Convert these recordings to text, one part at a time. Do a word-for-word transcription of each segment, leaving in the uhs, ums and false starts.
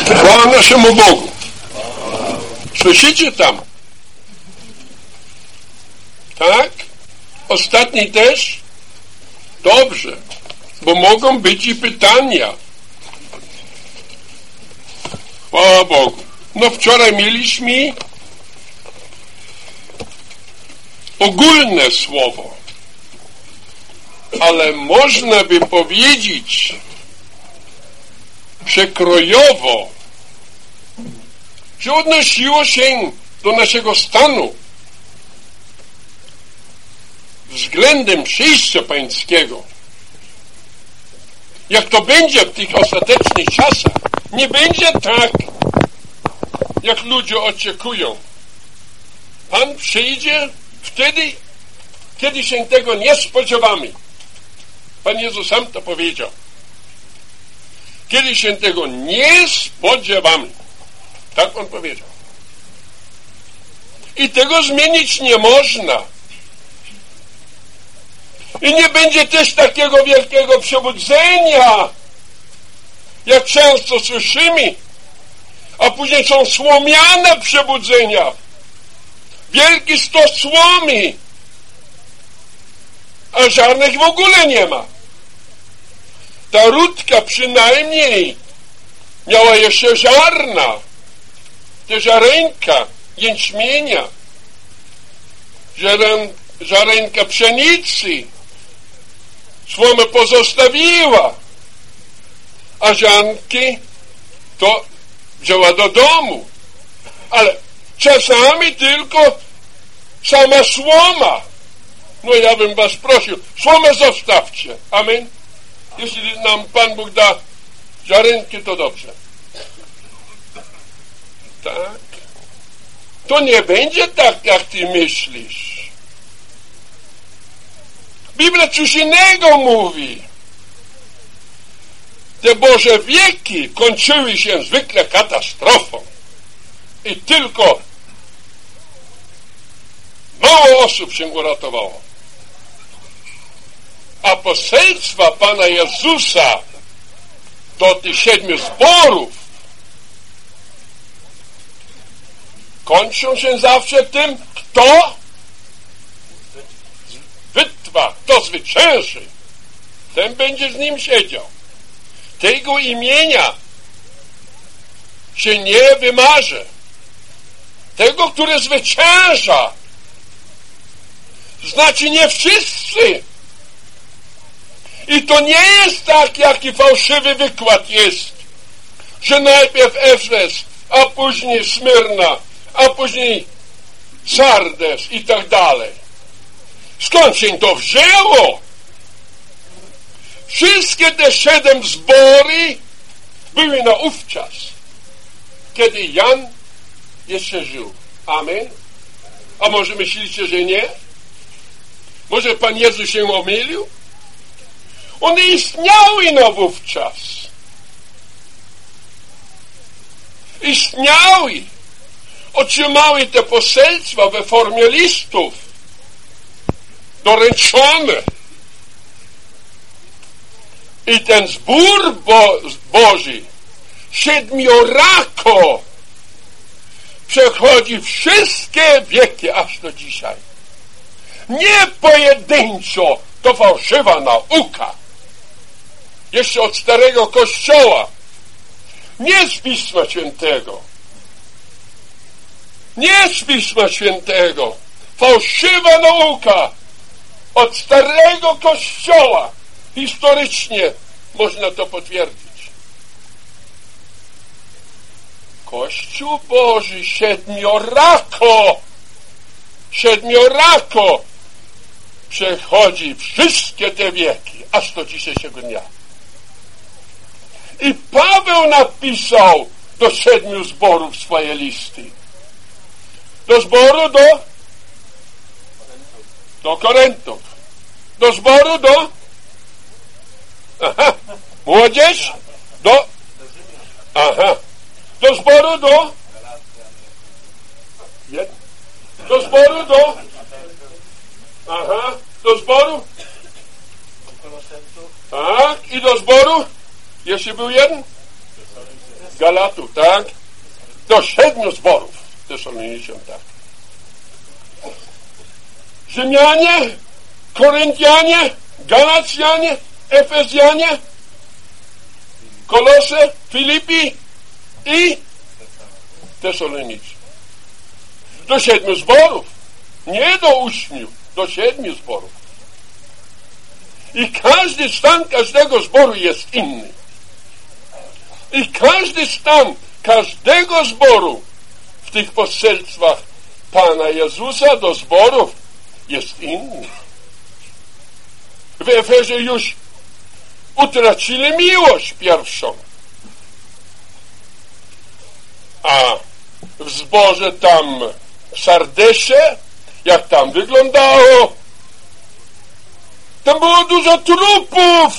Chwała naszemu Bogu. Słyszycie tam? Tak? Ostatni też? Dobrze, bo mogą być i pytania. Chwała Bogu. No wczoraj mieliśmy ogólne słowo, ale można by powiedzieć przekrojowo, że odnosiło się do naszego stanu względem przyjścia Pańskiego. Jak to będzie w tych ostatecznych czasach, nie będzie tak, jak ludzie oczekują. Pan przyjdzie wtedy, kiedy się tego nie spodziewamy. Pan Jezus sam to powiedział. Kiedy się tego nie spodziewamy. Tak On powiedział. I tego zmienić nie można. I nie będzie też takiego wielkiego przebudzenia, jak często słyszymy, a później są słomiane przebudzenia. Wielki stos słomy, a żadnych w ogóle nie ma. Ta Rutka przynajmniej miała jeszcze ziarna, te ziarenka jęczmienia, ziaren, ziarenka pszenicy, słomę pozostawiła, a ziarnki to wzięła do domu. Ale czasami tylko sama słoma. No ja bym was prosił, słomę zostawcie. Amen. Jeśli nam Pan Bóg da ziarenki, to dobrze. Tak. To nie będzie tak, jak ty myślisz. Biblia coś innego mówi. Te Boże wieki kończyły się zwykle katastrofą. I tylko mało osób się uratowało. A poselstwa Pana Jezusa do tych siedmiu zborów kończą się zawsze tym, kto wytrwa, kto zwycięży, ten będzie z nim siedział. Tego imienia się nie wymarzy. Tego, który zwycięża. Znaczy nie wszyscy. I to nie jest tak, jaki fałszywy wykład jest, że najpierw Efes, a później Smyrna, a później Sardes i tak dalej. Skąd się to wzięło? Wszystkie te siedem zbory były naówczas, kiedy Jan jeszcze żył. Amen. A może myślicie, że nie? Może Pan Jezus się omylił? One istniały naówczas. Istniały. Otrzymały te poselstwa we formie listów. Doręczone. I ten zbór Bo- Boży siedmiorako przechodzi wszystkie wieki aż do dzisiaj. Nie pojedynczo, to fałszywa nauka. Jeszcze od Starego Kościoła. Nie z Pisma Świętego. Nie z Pisma Świętego. Fałszywa nauka od Starego Kościoła. Historycznie można to potwierdzić. Kościół Boży siedmiorako, siedmiorako przechodzi wszystkie te wieki, aż do dzisiejszego dnia. I Paweł napisał do siedmiu zborów swoje listy. Do zboru do do Korynтов. Do zboru do aha, młodzież do aha, do zboru do do zboru do aha, do zboru tak, i do zboru jeszcze był jeden Galatów, tak? Do siedmiu zborów Tesalonician, tak. Rzymianie, Koryntianie, Galacjanie, Efezjanie, Kolose, Filipi i Tesalonici. Do siedmiu zborów. Nie do ośmiu, do siedmiu zborów. I każdy stan każdego zboru jest inny. I każdy stan każdego zboru w tych poselstwach Pana Jezusa do zborów jest inny. W Efezie już utracili miłość pierwszą. A w zborze tam w Sardesie, jak tam wyglądało, tam było dużo trupów,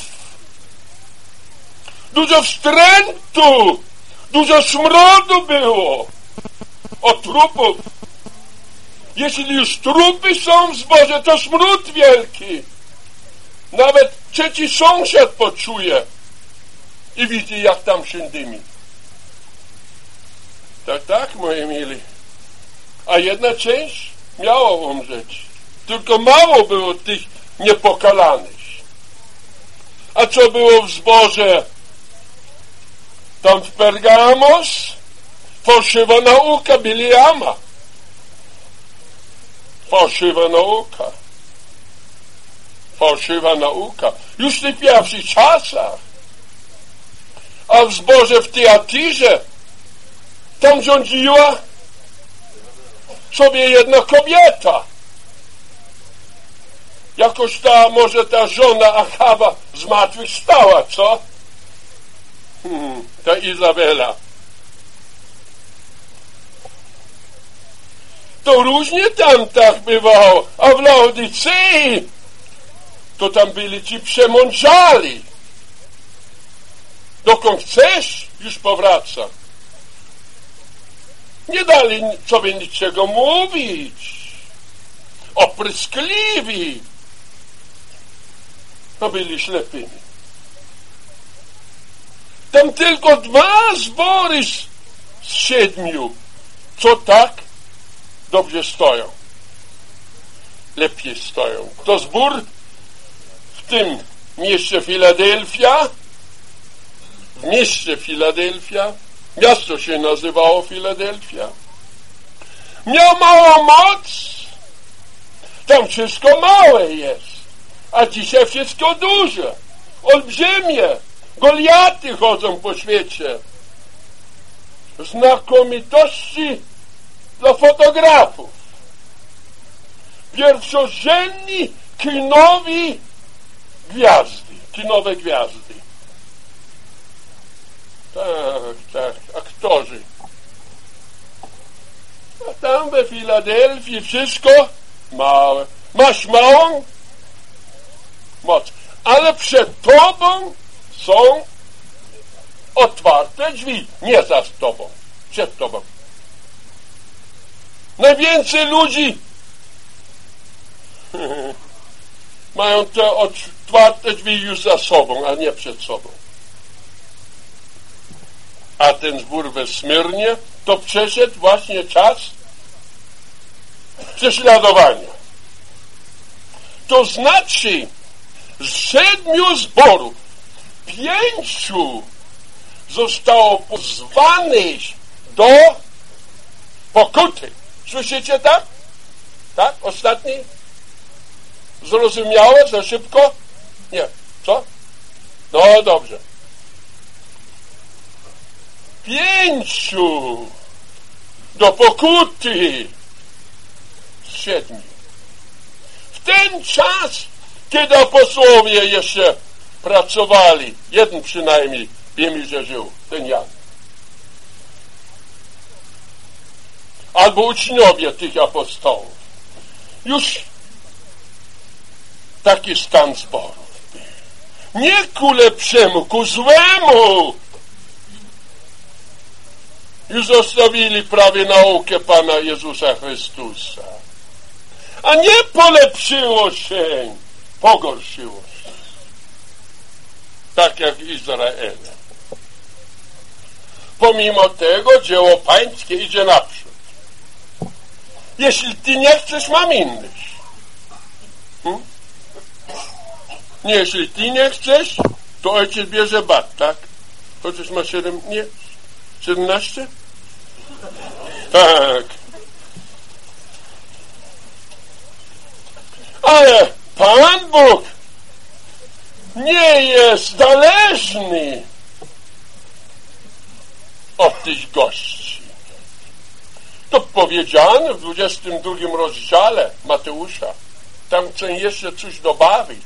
dużo wstrętu, dużo smrodu było od trupów. Jeśli już trupy są w zborze, to smród wielki. Nawet trzeci sąsiad poczuje i widzi, jak tam się dymi. Tak, tak, moi mili. A jedna część miała umrzeć. Tylko mało było tych niepokalanych. A co było w zborze? Tam w Pergamos fałszywa nauka Biliama. Fałszywa nauka. Fałszywa nauka. Już w tych pierwszych czasach. A w zborze w Tyatyrze tam rządziła sobie jedna kobieta. Jakoś ta, może ta żona Achaba zmartwychwstała, co? Hmm, ta Izabela. To różnie tam tak bywało. A w Laodycei to tam byli ci przemądrzali. Dokąd chcesz, już powraca. Nie dali sobie niczego mówić. Opryskliwi. To byli ślepymi. Tam tylko dwa zbory z, z siedmiu, co tak dobrze stoją. Lepiej stoją. To zbór w tym mieście Filadelfia, w mieście Filadelfia, miasto się nazywało Filadelfia, miał małą moc. Tam wszystko małe jest, a dzisiaj wszystko duże, olbrzymie. Goliaty chodzą po świecie. Znakomitości dla fotografów. Pierwszorzędni kinowi gwiazdy, kinowe gwiazdy. Tak, tak, aktorzy. A tam we Filadelfii wszystko małe. Masz małą moc, ale przed tobą są otwarte drzwi, nie za tobą, przed tobą. Najwięcej ludzi mają te otwarte drzwi już za sobą, a nie przed sobą. A ten zbór we Smyrnie to przeszedł właśnie czas prześladowania. To znaczy z siedmiu zborów pięciu zostało pozwanych do pokuty. Słyszycie tak? Tak? Ostatni? Zrozumiałe? Za szybko? Nie. Co? No dobrze. Pięciu do pokuty z siedmiu. W ten czas, kiedy apostołowie jeszcze pracowali, jeden przynajmniej wiemy, że żył, ten Jan. Albo uczniowie tych apostołów. Już taki stan zborów. Nie ku lepszemu, ku złemu. Już zostawili prawie naukę Pana Jezusa Chrystusa. A nie polepszyło się, pogorszyło się. Tak jak Izrael. pomimo tego dzieło pańskie idzie naprzód. Jeśli ty nie chcesz, mam innych. Hmm? Nie, jeśli ty nie chcesz, to ojciec bierze bat, tak? Chociaż ma siedem, nie? siedemnaście? Tak. Ale Pan Bóg nie jest zależny od tych gości. To powiedziane w dwudziestym drugim rozdziale Mateusza. Tam chcę jeszcze coś dobawić.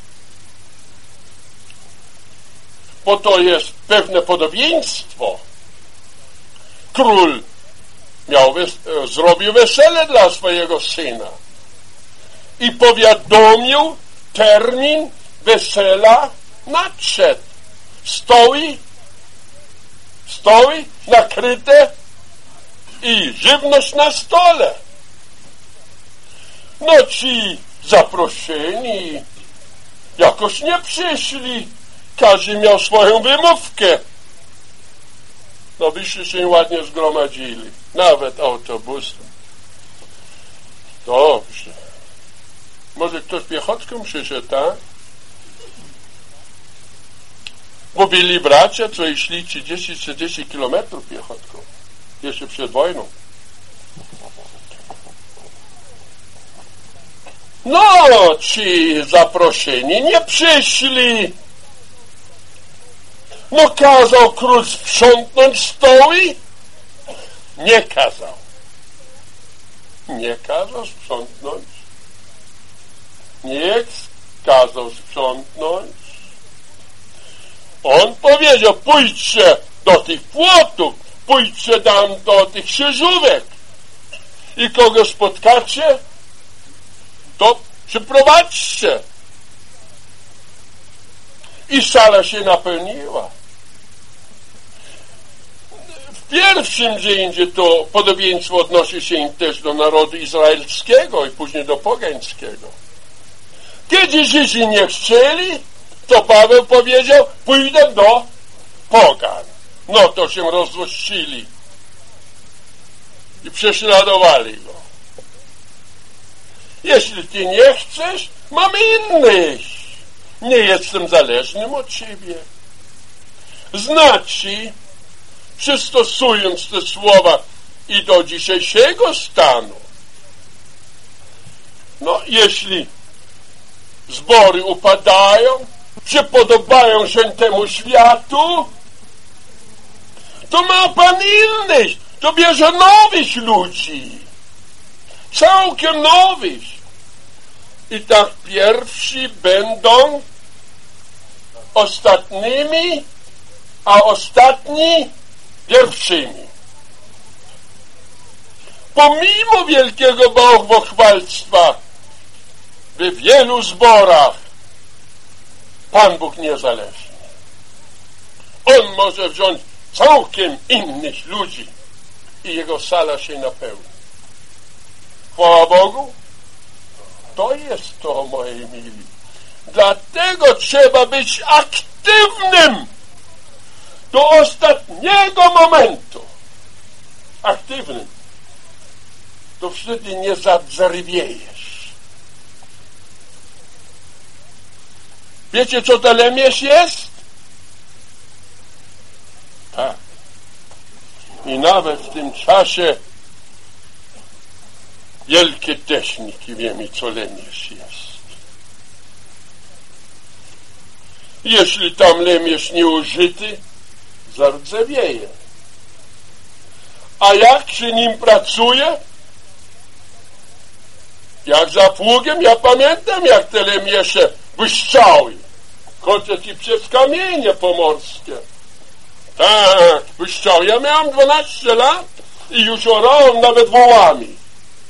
Bo to jest pewne podobieństwo. Król miał wes- zrobił wesele dla swojego syna i powiadomił, termin wesela nadszedł. Stoły, stoły nakryte i żywność na stole. No ci zaproszeni jakoś nie przyszli. Każdy miał swoją wymówkę. No byście się ładnie zgromadzili. Nawet autobusem. Dobrze. Może ktoś piechotką przyszedł, tak? Bo byli bracia, co szli trzydzieści czterdzieści kilometrów piechotką. Jeszcze przed wojną. No, ci zaproszeni nie przyszli. No kazał król sprzątnąć stoły? Nie kazał. Nie kazał sprzątnąć. Nie kazał sprzątnąć. On powiedział, pójdźcie do tych płotów, pójdźcie tam do tych krzyżówek i kogo spotkacie, to przyprowadźcie. I sala się napełniła. W pierwszym dzieje to podobieństwo odnosi się też do narodu izraelskiego i później do pogańskiego. Kiedy Żydzi nie chcieli, to Paweł powiedział, pójdę do pogan. No to się rozzłościli i prześladowali go. Jeśli ty nie chcesz, mamy innych. Nie jestem zależnym od ciebie. Znaczy, przystosując te słowa i do dzisiejszego stanu, no jeśli zbory upadają, przypodobają się temu światu, to ma Pan innych, to bierze nowych ludzi, całkiem nowych. I tak pierwsi będą ostatnimi, a ostatni pierwszymi. Pomimo wielkiego bałwochwalstwa w wielu zborach Pan Bóg niezależny. On może wziąć całkiem innych ludzi i jego sala się napełni. Chwała Bogu. To jest to, moi mili. Dlatego trzeba być aktywnym do ostatniego momentu. Aktywnym. To wtedy nie zarwiejesz. Wiecie, co to lemierz jest? Tak. I nawet w tym czasie wielkie techniki wiemy, co lemierz jest. Jeśli tam lemierz nieużyty, zardzewieje. A jak się nim pracuje? Jak za pługiem, ja pamiętam, jak te lemiesze błyszczały. Chociaż i przez kamienie pomorskie. Tak, błyszczały. Ja miałem dwanaście lat i już orałem nawet wołami.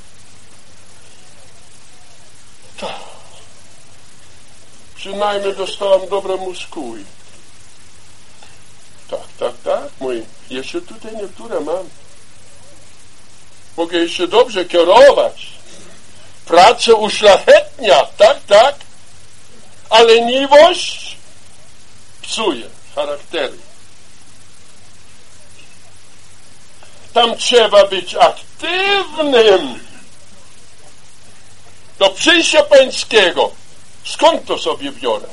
Tak. Przynajmniej dostałem dobre muskuły. Tak, tak, tak. Mój, jeszcze tutaj niektóre mam. Mogę jeszcze dobrze kierować. Pracę uszlachetnia, tak, tak. A leniwość psuje charaktery. tam trzeba być aktywnym. Do przyjścia pańskiego. Skąd to sobie biorę?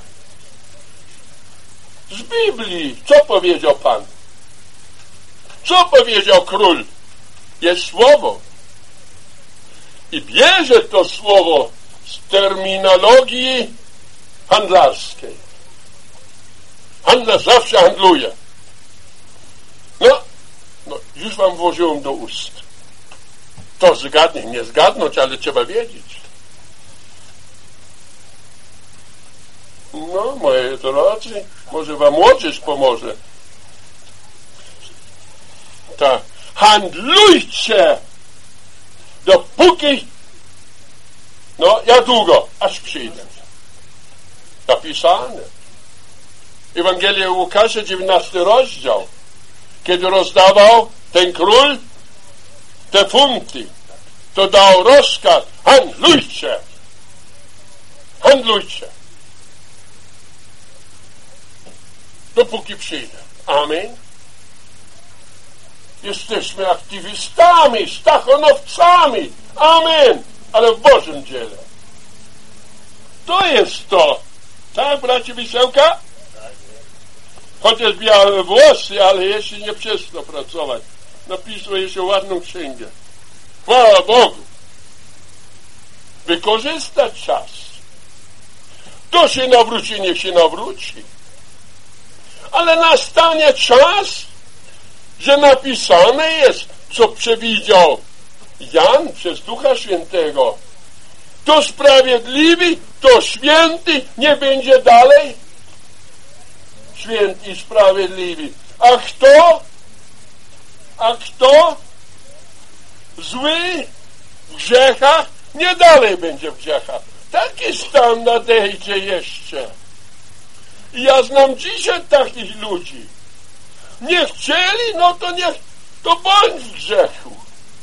Z Biblii. Co powiedział Pan? Co powiedział król? Jest słowo. I bierze to słowo z terminologii handlarskiej. Handlarz zawsze handluje. No, no, już wam włożyłem do ust. To zgadnąć, nie zgadnąć, ale trzeba wiedzieć. No, moje drodzy, może wam młodzież pomoże. Tak. Handlujcie, dopóki, no, ja długo, aż przyjdę. Napisane. Ewangelia Łukasza, dziewiętnasty rozdział. Kiedy rozdawał ten król te funty, to dał rozkaz: handlujcie, handlujcie, dopóki przyjdę. Amen. Jesteśmy aktywistami, stachonowcami. Amen. Ale w Bożym dziele. To jest to. Tak, bracie Wisełka? Chociaż białe włosy, ale jeszcze nie przestał pracować. Napisał jeszcze ładną księgę. Chwała Bogu. Wykorzystać czas. Kto się nawróci, niech się nawróci. Ale nastanie czas, że napisane jest, co przewidział Jan przez Ducha Świętego. To sprawiedliwy, to święty nie będzie dalej święty i sprawiedliwy. A kto? A kto? Zły w grzechach nie dalej będzie w grzechach. Taki stan nadejdzie jeszcze. I ja znam dzisiaj takich ludzi. Nie chcieli, no to niech, to bądź w grzechu.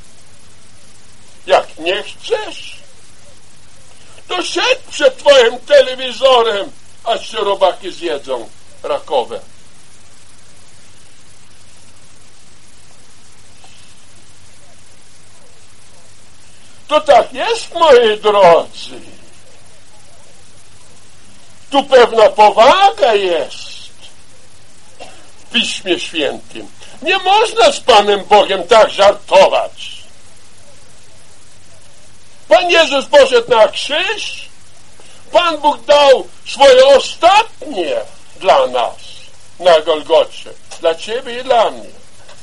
Jak nie chcesz, to siedź przed twoim telewizorem, aż się robaki zjedzą rakowe. To tak jest, moi drodzy. Tu pewna powaga jest w Piśmie Świętym. Nie można z Panem Bogiem tak żartować. Pan Jezus poszedł na krzyż. Pan Bóg dał swoje ostatnie dla nas na Golgocie. Dla ciebie i dla mnie.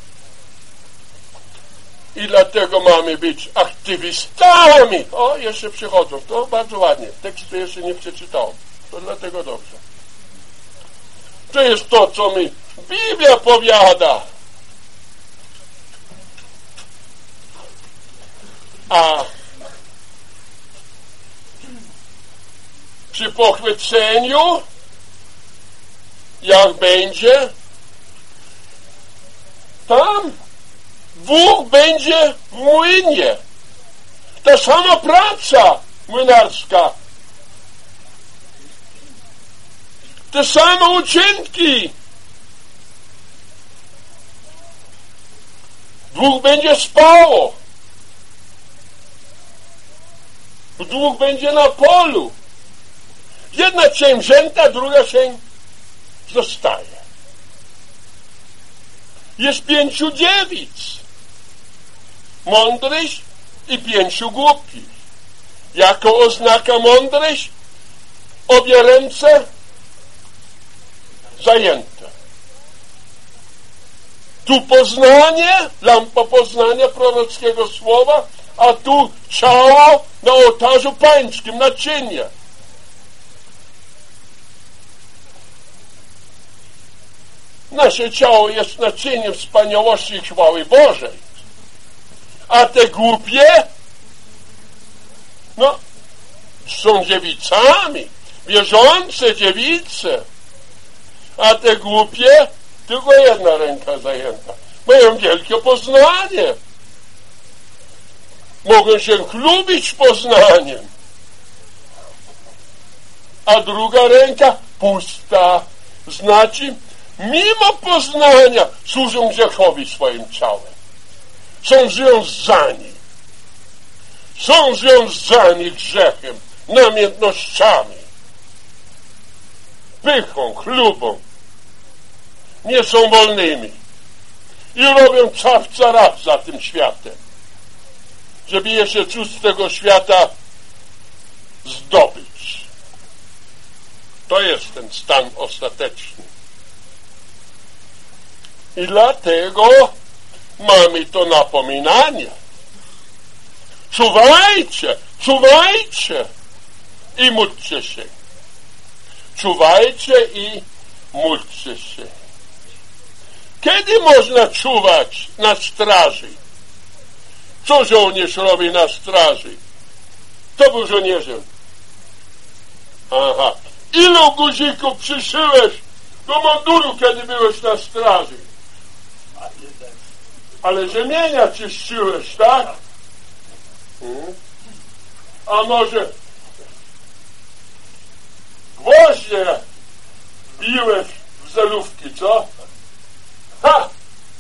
I dlatego mamy być aktywistami. O, jeszcze przychodzą. To bardzo ładnie. Tekstu jeszcze nie przeczytałem. To dlatego dobrze. To jest to, co mi Biblia powiada. A przy pochwyceniu, jak będzie, tam Bóg będzie w młynie. Ta sama praca młynarska. Te same uczynki. Dwóch będzie spało. Dwóch będzie na polu. Jedna się wzięta, druga się zostaje. Jest pięciu dziewic. Mądrych i pięciu głupich. Jako oznaka mądrych obie ręce zajęte. Tu poznanie, lampa poznania prorockiego słowa, a tu ciało na ołtarzu pańskim, naczynie. Nasze ciało jest naczyniem wspaniałości i chwały Bożej. A te głupie, no, są dziewicami, wierzące dziewice. A te głupie, tylko jedna ręka zajęta. Mają wielkie poznanie. Mogą się chlubić poznaniem. A druga ręka pusta. Znaczy, mimo poznania służą grzechowi swoim ciałem. są związani. Są związani grzechem, namiętnościami, pychą, chlubą. Nie są wolnymi. I robią cawca rap za tym światem, żeby jeszcze coś z tego świata zdobyć. To jest ten stan ostateczny. I dlatego mamy to napominanie. Czuwajcie, czuwajcie i módlcie się. Czuwajcie i módlcie się. Kiedy można czuwać na straży? Co żołnierz robi na straży? To był żołnierzem. Aha. Ilu guzików przyszyłeś do munduru, kiedy byłeś na straży? Ale rzemienia czyściłeś, tak? Hmm. A może gwoździe biłeś w zelówki, co? Ha!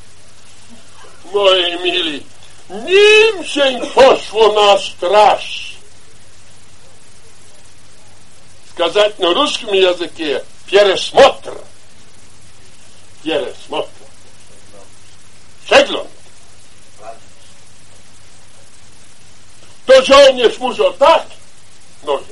Moi mili, nim się poszło na straż. Сказать на русском языке пересмотр. Пересмотр. Przegląd. To żołnierz musiał tak nogę.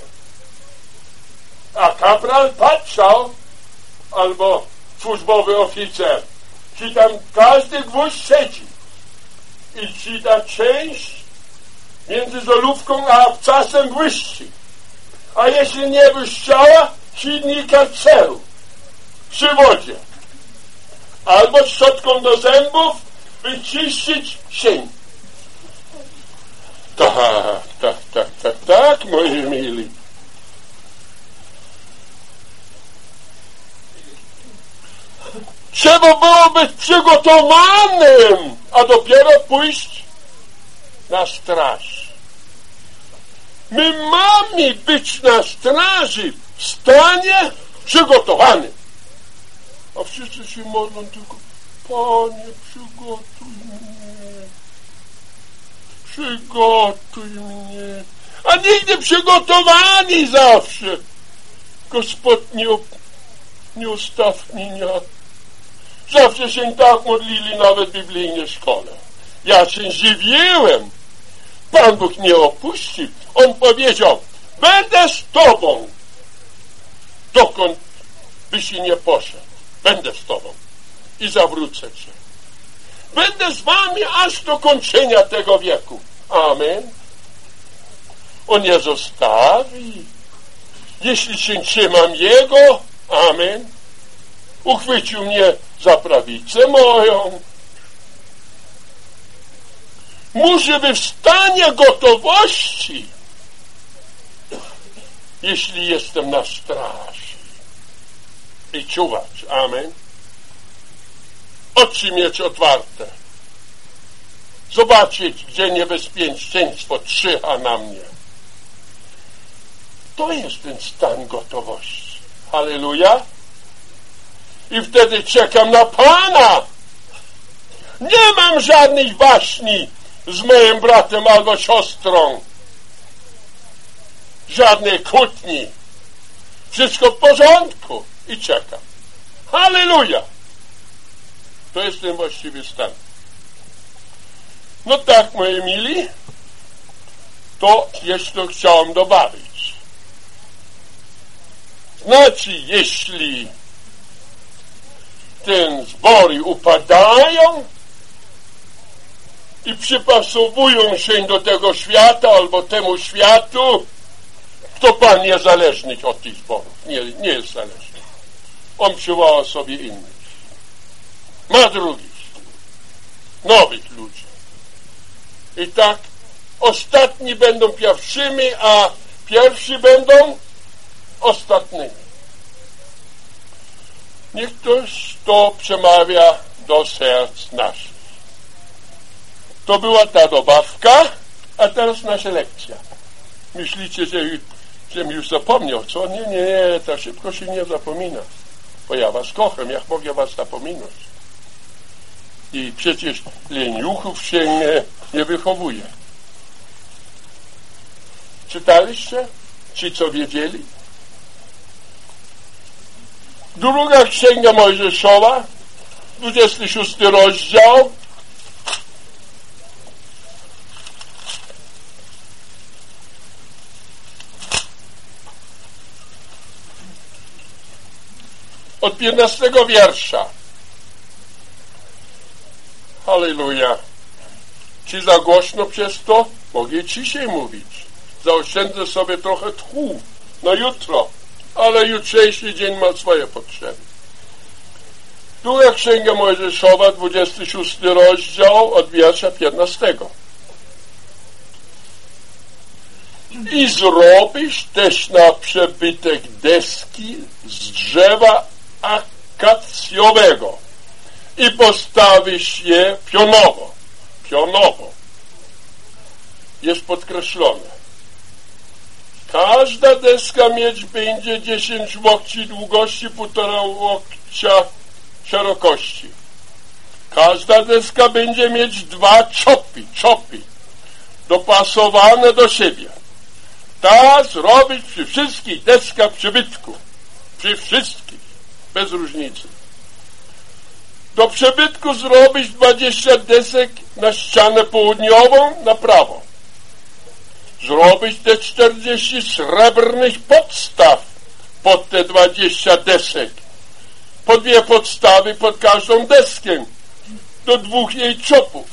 A kapral patrzał, albo służbowy oficer, czy tam każdy gwóźdź siedzi i czy ta część między zolówką a obcasem błyszczy. A jeśli nie błyszczała, silnika celu przy wodzie. Albo szczotką do zębów wyczyścić sień. Tak, tak, tak, tak, tak, moi mili. Trzeba było być przygotowanym, a dopiero pójść na straż. My mamy być na straży w stanie przygotowanym. A wszyscy się modlą tylko: Panie, przygotuj mnie, przygotuj mnie. A nigdy przygotowani zawsze. Gospod, nie, nie ustaw mnie. Zawsze się tak modlili nawet w biblijnej szkole. Ja się zdziwiłem. Pan Bóg nie opuścił. On powiedział: będę z tobą, dokąd byś nie poszedł. Będę z tobą i zawrócę cię. Będę z wami aż do kończenia tego wieku. Amen. On nie zostawi. Jeśli się trzymam Jego, amen, uchwycił mnie za prawicę moją. Muszę być w stanie gotowości, jeśli jestem na straży, i czuwać. Amen. Oczy mieć otwarte. Zobaczyć, gdzie niebezpieczeństwo czyha na mnie. To jest ten stan gotowości. Halleluja. I wtedy czekam na Pana. Nie mam żadnej waśni z moim bratem albo siostrą. Żadnej kłótni. Wszystko w porządku. I czekam. Halleluja. To jest ten właściwy stan. No tak, moi mili, to jeszcze chciałem dobawić. Znaczy, jeśli te zbory upadają i przypasowują się do tego świata albo temu światu, to Pan jest zależny od tych zborów. Nie, nie jest zależny. On przywoła sobie innych. Ma drugich, nowych ludzi. I tak ostatni będą pierwszymi, a pierwsi będą ostatnimi. Niech ktoś to przemawia do serc naszych. To była ta dobawka, a teraz nasza lekcja. Myślicie, że, że mi już zapomniał, co? Nie, nie, nie, tak szybko się nie zapomina. Bo ja was kocham, jak mogę was zapominać? I przecież leniuchów się nie, nie wychowuje. Czytaliście? Ci, co wiedzieli? Druga Księga Mojżeszowa, dwudziesty szósty rozdział. Od piętnastego wiersza. Halleluja. Czy za głośno przez to? Mogę ciszej mówić. Zaoszczędzę sobie trochę tchu na jutro, ale jutrzejszy dzień ma swoje potrzeby. Druga Księga Mojżeszowa, dwudziesty szósty rozdział, od wiersza piętnastego. I zrobisz też na przebytek deski z drzewa akacjowego i postawisz je pionowo. Pionowo. Jest podkreślone. Każda deska mieć będzie dziesięć łokci długości, półtora łokcia szerokości. Każda deska będzie mieć dwa czopy, czopy dopasowane do siebie. Tak zrobić przy wszystkich deskach przybytku. Przy wszystkich. Bez różnicy. Do przybytku zrobić dwadzieścia desek na ścianę południową, na prawo. Zrobić te czterdzieści srebrnych podstaw pod te dwadzieścia desek. Po dwie podstawy pod każdą deskę. Do dwóch jej czopów.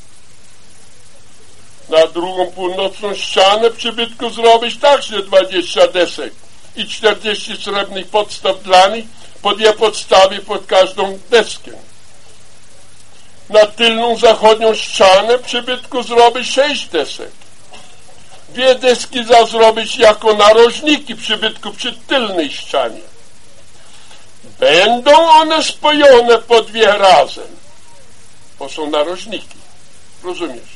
Na drugą północną ścianę przybytku zrobić także dwadzieścia desek i czterdzieści srebrnych podstaw dla nich, po dwie podstawy pod każdą deskę. Na tylną zachodnią ścianę przybytku zrobić sześć desek. Dwie deski za zrobić jako narożniki przybytku przy tylnej ścianie. Będą one spojone po dwie razem, bo są narożniki. Rozumiesz?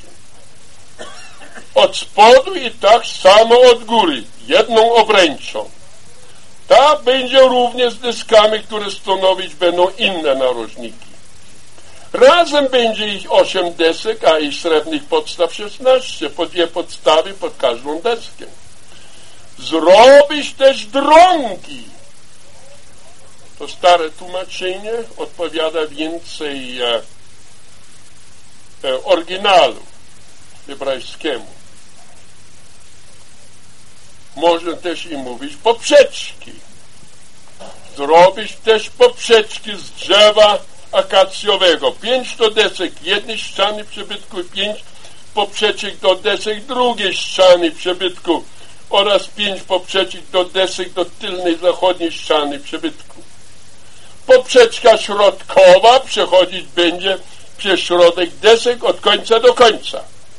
Od spodu i tak samo od góry, jedną obręczą. Ta będzie również z deskami, które stanowić będą inne narożniki. Razem będzie ich osiem desek, a i srebrnych podstaw szesnaście, po dwie podstawy pod każdą deskę. Zrobisz też drągi. To stare tłumaczenie odpowiada więcej e, e, oryginalu hebrajskiemu. Można też i mówić poprzeczki. Zrobisz też poprzeczki z drzewa akacjowego. Pięć do desek jednej ściany przybytku i pięć poprzeczek do desek drugiej ściany przybytku oraz pięć poprzeczek do desek do tylnej zachodniej ściany przybytku. Poprzeczka środkowa przechodzić będzie przez środek desek od końca do końca.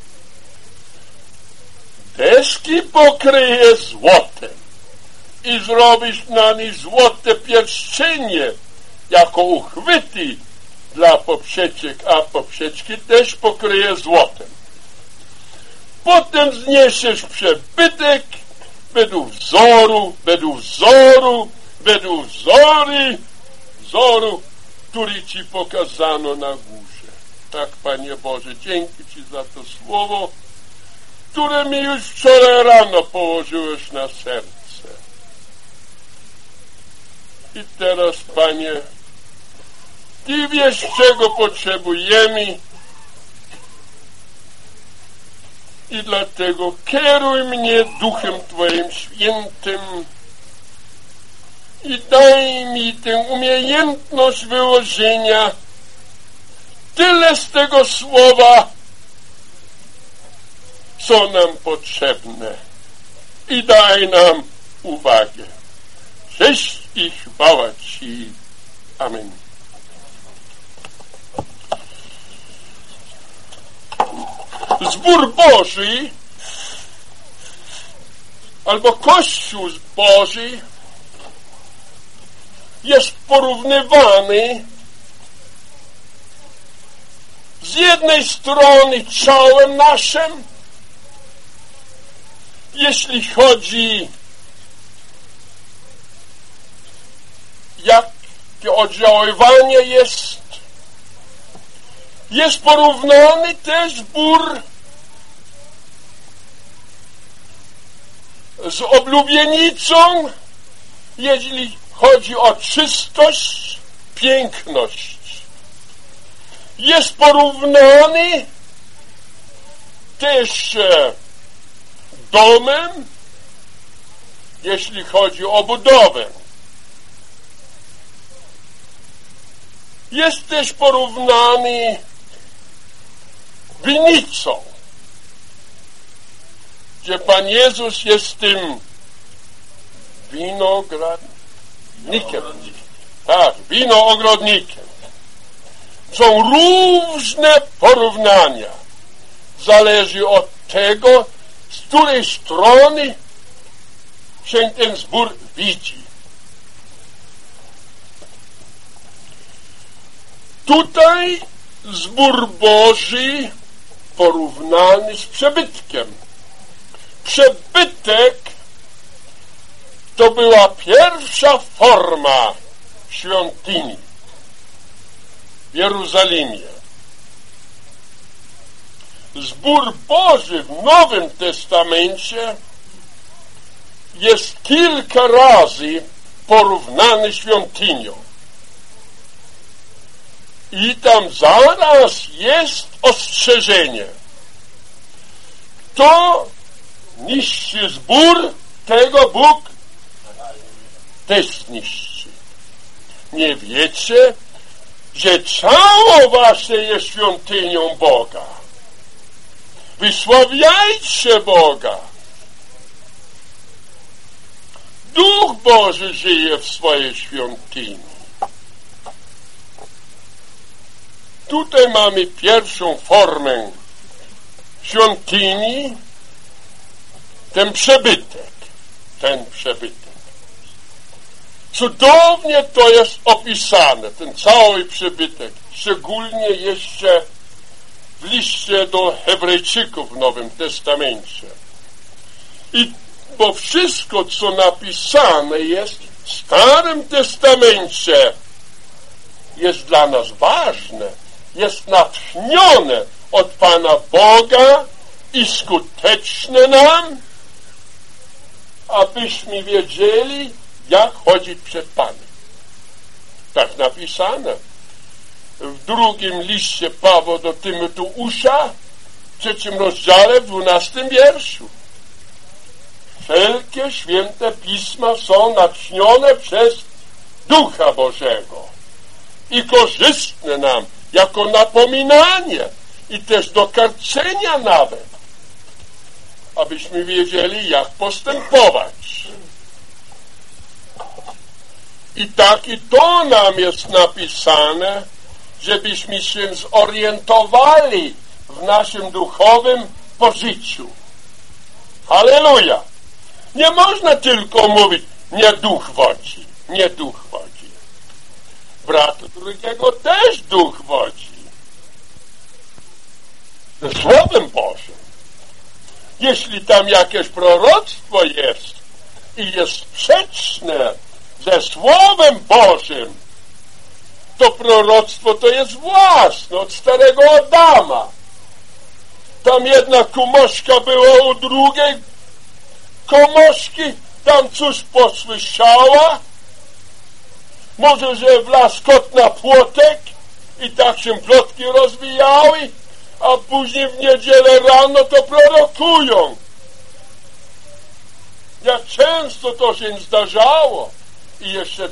Deski pokryje złotem i zrobisz na nich złote pierścienie jako uchwyty dla poprzeczek, a poprzeczki też pokryje złotem. Potem zniesiesz przebytek według wzoru, według wzoru, według wzory, wzoru, który Ci pokazano na górze. Tak, Panie Boże, dzięki Ci za to słowo, które mi już wczoraj rano położyłeś na serce. I teraz, Panie, Ty wiesz, czego potrzebujemy i dlatego kieruj mnie Duchem Twoim Świętym i daj mi tę umiejętność wyłożenia tyle z tego słowa, co nam potrzebne, i daj nam uwagę. Cześć i chwała Ci. Amen. Zbór Boży albo Kościół Boży jest porównywany z jednej strony ciałem naszym, jeśli chodzi jakie oddziaływanie jest, Jest porównany też zbór z oblubienicą, jeśli chodzi o czystość, piękność. Jest porównany też domem, jeśli chodzi o budowę. Jest też porównany winnicą, gdzie Pan Jezus jest tym winogradnikiem. Tak, winoogrodnikiem. Są różne porównania. Zależy od tego, z której strony się ten zbór widzi. Tutaj zbór Boży porównany z przebytkiem. Przebytek to była pierwsza forma świątyni w Jerozolimie. Zbór Boży w Nowym Testamencie jest kilka razy porównany z świątynią. I tam zaraz jest ostrzeżenie. Kto niszczy zbór, tego Bóg też zniszczy. Nie wiecie, że całe wasze jest świątynią Boga. Wysławiajcie Boga. Duch Boży żyje w swojej świątyni. Tutaj mamy pierwszą formę świątyni, ten przebytek, ten przebytek. Cudownie to jest opisane, ten cały przebytek, szczególnie jeszcze w liście do Hebrajczyków w Nowym Testamencie. I bo wszystko, co napisane jest w Starym Testamencie, jest dla nas ważne, jest natchnione od Pana Boga i skuteczne nam, abyśmy wiedzieli, jak chodzić przed Panem. Tak napisane w drugim liście Pawła do Tymoteusza, w trzecim rozdziale, w dwunastym wierszu. Wszelkie święte pisma są natchnione przez Ducha Bożego i korzystne nam jako napominanie i też do karcenia nawet, abyśmy wiedzieli, jak postępować. I tak i to nam jest napisane, żebyśmy się zorientowali w naszym duchowym pożyciu. Halleluja! Nie można tylko mówić, nie duch wodzi, nie duch wodzi. Brata drugiego też duch wodzi. Ze Słowem Bożym. Jeśli tam jakieś proroctwo jest i jest sprzeczne ze Słowem Bożym, to proroctwo to jest własne od starego Adama. Tam jedna kumoszka była u drugiej komoszki, tam coś posłyszała, może, że wlazł kot na płotek i tak się plotki rozwijały, a później w niedzielę rano to prorokują. Jak często to się zdarzało i jeszcze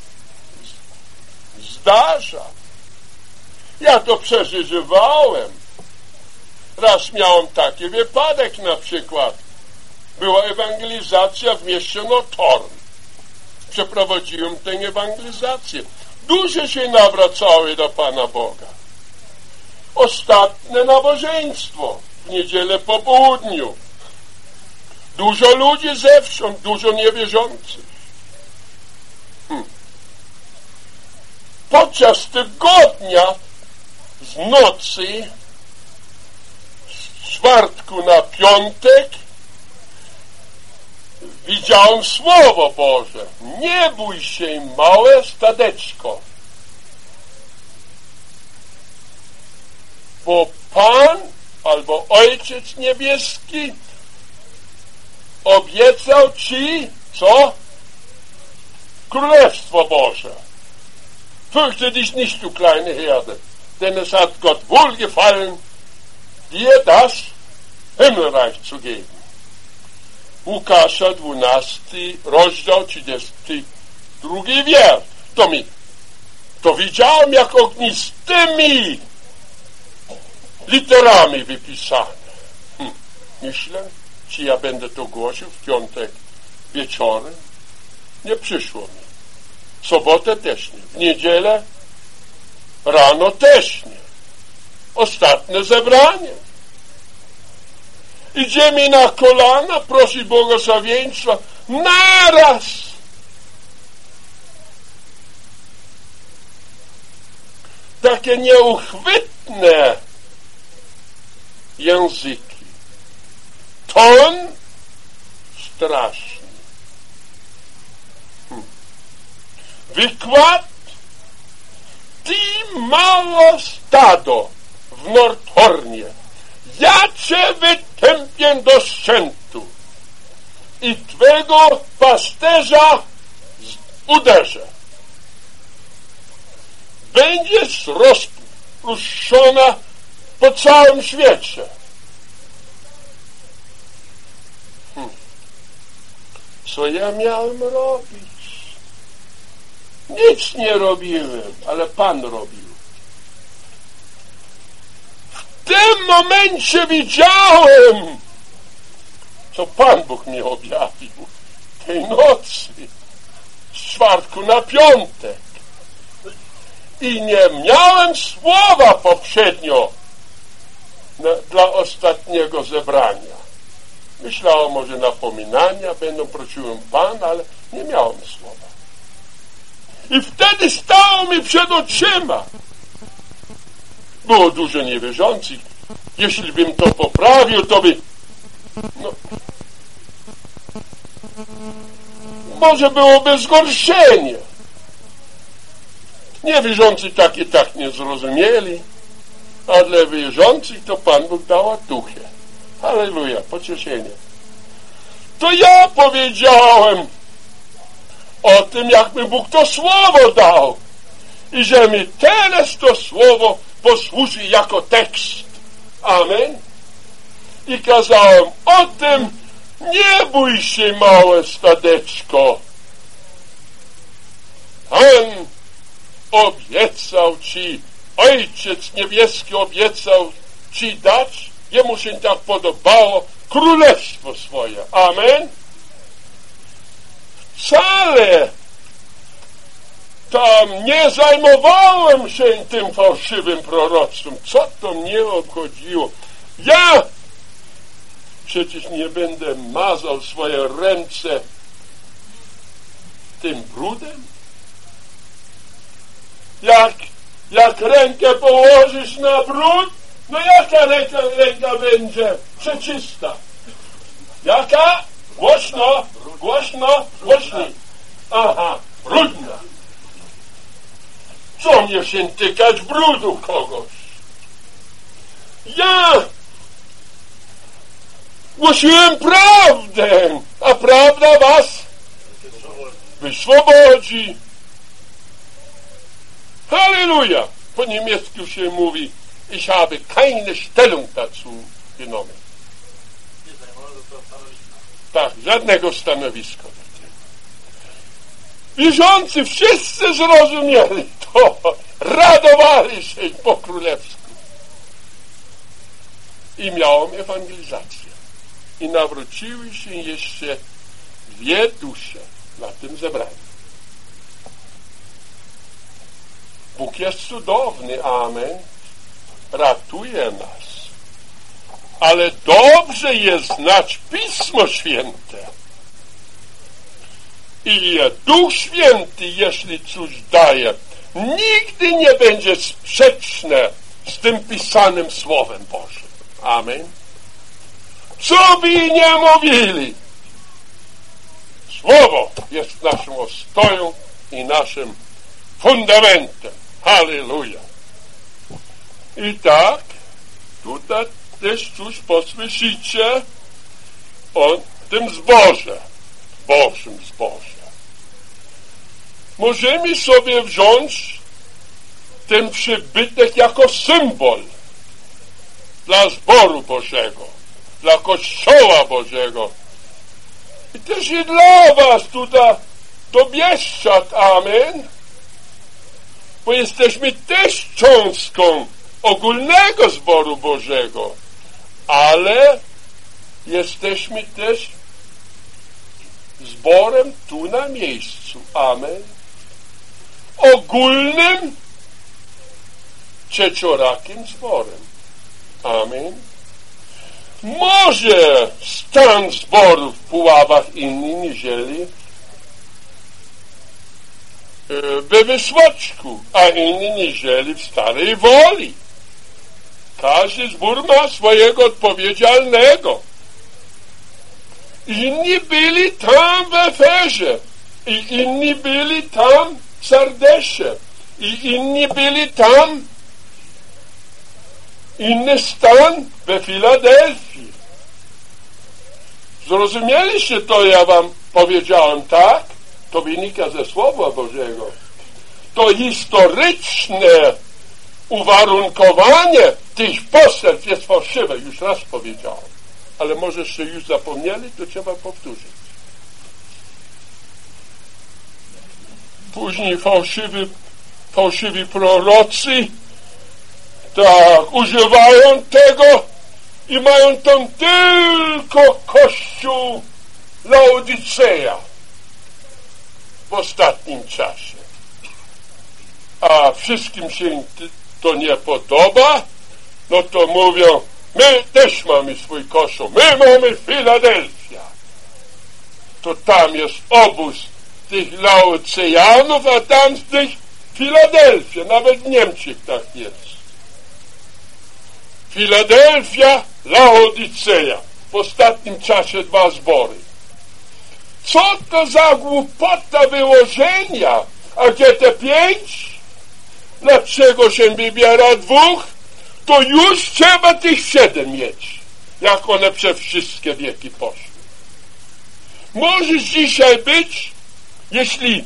zdarza. Ja to przeżywałem. Raz miałem taki wypadek na przykład. Była ewangelizacja w mieście Notorn. Przeprowadziłem tę ewangelizację. Duże się nawracały do Pana Boga. Ostatnie nabożeństwo w niedzielę po południu. Dużo ludzi zewsząd, dużo niewierzących. Hmm. Podczas tygodnia z nocy z czwartku na piątek widziałem Słowo Boże. Nie bój się, małe stadeczko. bo Pan albo Ojciec Niebieski obiecał ci, co? Królestwo Boże. Fürchte dich nicht, du kleine Herde, denn es hat Gott wohlgefallen, dir das Himmelreich zu geben. Łukasza, dwunasty rozdział, trzydziesty drugi wiersz. To mi, to widziałem jak ognistymi literami wypisane. Hm. Myślę, czy ja będę to głosił w piątek wieczorem? Nie przyszło mi. W sobotę też nie. W niedzielę rano też nie. Ostatnie zebranie. Idziemy na kolana, prosić błogosławieństwa. Naraz! Takie nieuchwytne języki. Ton straszny. Hm. Wykład. Ty mało stado w Nordhornie. Ja cię wytępię do szczętu i twego pasterza uderzę. Będziesz rozpuszczona po całym świecie. Hm. Co ja miałem robić? Nic nie robiłem, ale Pan robił. W tym momencie widziałem, co Pan Bóg mi objawił tej nocy, z czwartku na piątek. I nie miałem słowa poprzednio na, dla ostatniego zebrania. Myślałem, może napominania będą, prosiłem Pana, ale nie miałem słowa. I wtedy stało mi przed oczyma. Było dużo niewierzących. Jeśli bym to poprawił, to by... No, może byłoby zgorszenie. Niewierzący tak i tak nie zrozumieli, a dla wierzących to Pan Bóg dał duchę. Halleluja, pocieszenie. To ja powiedziałem o tym, jak mi Bóg to słowo dał i że mi teraz to słowo posłuży jako tekst. Amen. I kazałem o tym, nie bój się, małe stadeczko. Pan obiecał ci, Ojciec Niebieski obiecał ci dać, jemu się tak podobało, królestwo swoje. Amen. Wcale tam nie zajmowałem się tym fałszywym proroctwem. Co to mnie obchodziło? Ja przecież nie będę mazał swoje ręce tym brudem. Jak, jak rękę położysz na brud, no jaka ręka, ręka będzie przeczysta? Jaka? Głośno, głośno, głośniej. Aha, brudna. Co mnie się tykać brudu kogoś? Ja głosiłem prawdę, a prawda was wyswobodzi. Halleluja! Po niemiecku się mówi, ich habe keine Stellung dazu genommen. Tak, żadnego stanowiska. Wierzący wszyscy zrozumieli to, radowali się po królewsku. I miałem ewangelizację. I nawróciły się jeszcze dwie dusze na tym zebraniu. Bóg jest cudowny, amen. Ratuje nas. Ale dobrze jest znać Pismo Święte. I Duch Święty, jeśli coś daje, nigdy nie będzie sprzeczne z tym pisanym Słowem Bożym. Amen. Co by nie mówili, Słowo jest naszą ostoją i naszym fundamentem. Halleluja. I tak tutaj też coś posłyszycie o tym zboże, Bożym zboże. Możemy sobie wziąć ten przybytek jako symbol dla zboru Bożego, dla Kościoła Bożego. I też i dla was tutaj to Bieszczad, amen, bo jesteśmy też cząstką ogólnego zboru Bożego, ale jesteśmy też zborem tu na miejscu, amen, ogólnym trzeciorakim zborem, amen. Może stan zboru w Puławach inny niżeli we Wysłocku, a inny niżeli w Starej Woli. Każdy zbór ma swojego odpowiedzialnego. Inni byli tam w Efezie, i inni byli tam w Sardesie, i inni byli tam, inny stan we Filadelfii. Zrozumieliście to, ja wam powiedziałem, tak? To wynika ze Słowa Bożego. To historyczne uwarunkowanie tych poselstw jest fałszywe. Już raz powiedziałem. Ale może się już zapomnieli, to trzeba powtórzyć. Później fałszywi, fałszywi prorocy tak używają tego i mają tam tylko Kościół Laodyceja w ostatnim czasie. A wszystkim się to nie podoba, no to mówią, my też mamy swój Kościół, my mamy Filadelfia. To tam jest obóz tych Laodycejanów, a tam z tych Filadelfia, nawet w Niemczech tak jest. Filadelfia, Laodyceja. W ostatnim czasie dwa zbory. Co to za głupota wyłożenia? A gdzie te pięć? Dlaczego się wybiera dwóch? To już trzeba tych siedem mieć, jak one przez wszystkie wieki poszły. Możesz dzisiaj być, jeśli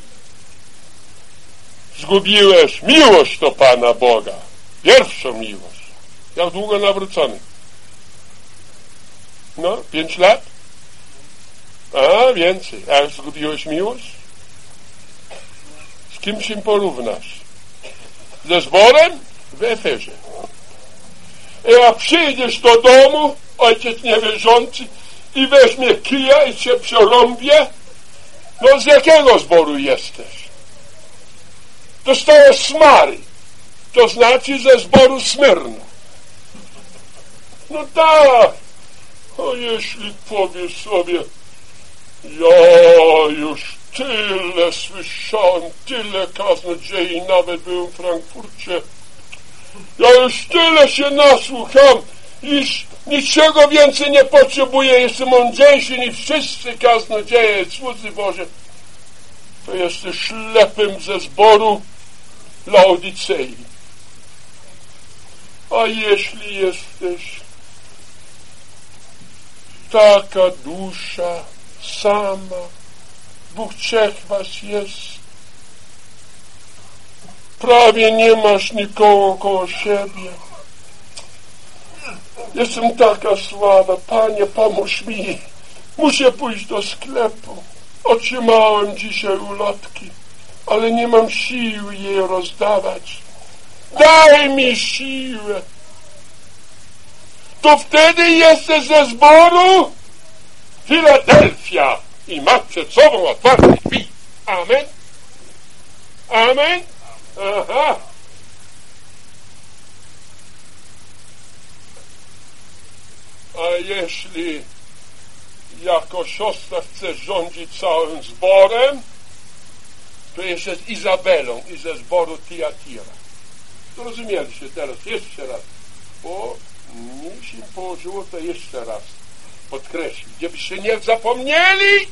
zgubiłeś miłość do Pana Boga, pierwszą miłość. Jak długo nawrócony? No, pięć lat? A, więcej. A jak zgubiłeś miłość? Z kim się porównasz? Ze zborem? W Efezie. I jak przyjdziesz do domu, ojciec niewierzący, i weźmie kija i cię przerąbie, no z jakiego zboru jesteś? Dostajesz smary. To znaczy ze zboru Smyrna. No tak, a jeśli powiesz sobie, ja już tyle słyszałem, tyle kaznodziei, nawet byłem w Frankfurcie, ja już tyle się nasłucham, iż niczego więcej nie potrzebuję, jestem mądrzejszy niż wszyscy kaznodzieje, słudzy Boże, to jesteś ślepym ze zboru Laodycei. A jeśli jesteś taka dusza sama, dwóch, trzech was jest, prawie nie masz nikogo koło siebie. Jestem taka słaba, Panie, pomóż mi. Muszę pójść do sklepu. Otrzymałem dzisiaj ulotki, ale nie mam siły jej rozdawać. Daj mi siłę. To wtedy jesteś ze zboru Filadelfia i masz przed sobą otwarte drzwi. Amen. Amen. Aha. A jeśli jako siostra chcesz rządzić całym zborem, to jeszcze z Izabelą i ze zboru Tiatira. Zrozumieliście teraz jeszcze raz, bo mi się położyło to jeszcze raz podkreślić, gdybyście nie zapomnieli,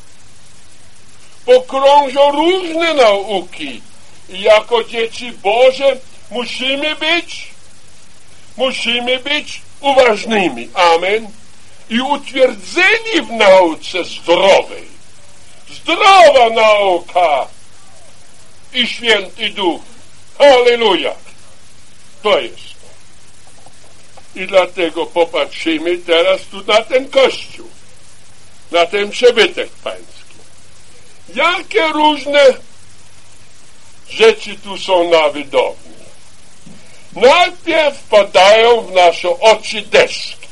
bo krążą różne nauki i jako dzieci Boże musimy być musimy być uważnymi. Amen. I utwierdzeni w nauce zdrowej. Zdrowa nauka i Święty Duch. Halleluja. To jest to. I dlatego popatrzymy teraz tu na ten Kościół, na ten przebytek pański. Jakie różne rzeczy tu są na widowni. Najpierw wpadają w nasze oczy deski,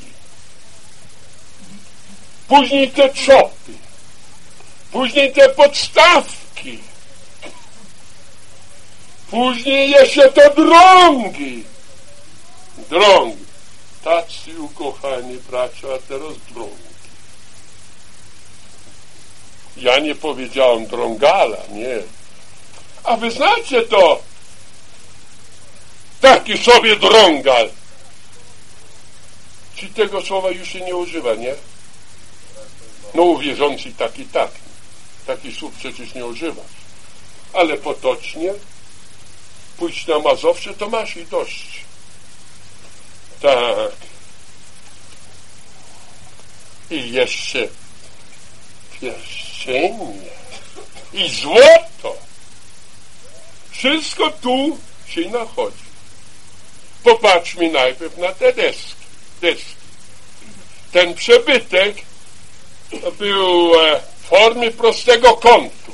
później te czopy, później te podstawki, później jeszcze to drągi. Drągi. Tacy ukochani bracia, a teraz drągi. Ja nie powiedziałem drągala, nie. A wy znacie to? Taki sobie drągal. Czy tego słowa już się nie używa, nie? No u wierzących tak i tak. Taki słów przecież nie używasz. Ale potocznie pójdź na Mazowsze, to masz i dość. Tak. I jeszcze pierścienie i złoto. Wszystko tu się nachodzi. Popatrzmy najpierw na te deski. deski. Ten przebytek był w formie prostego kątu.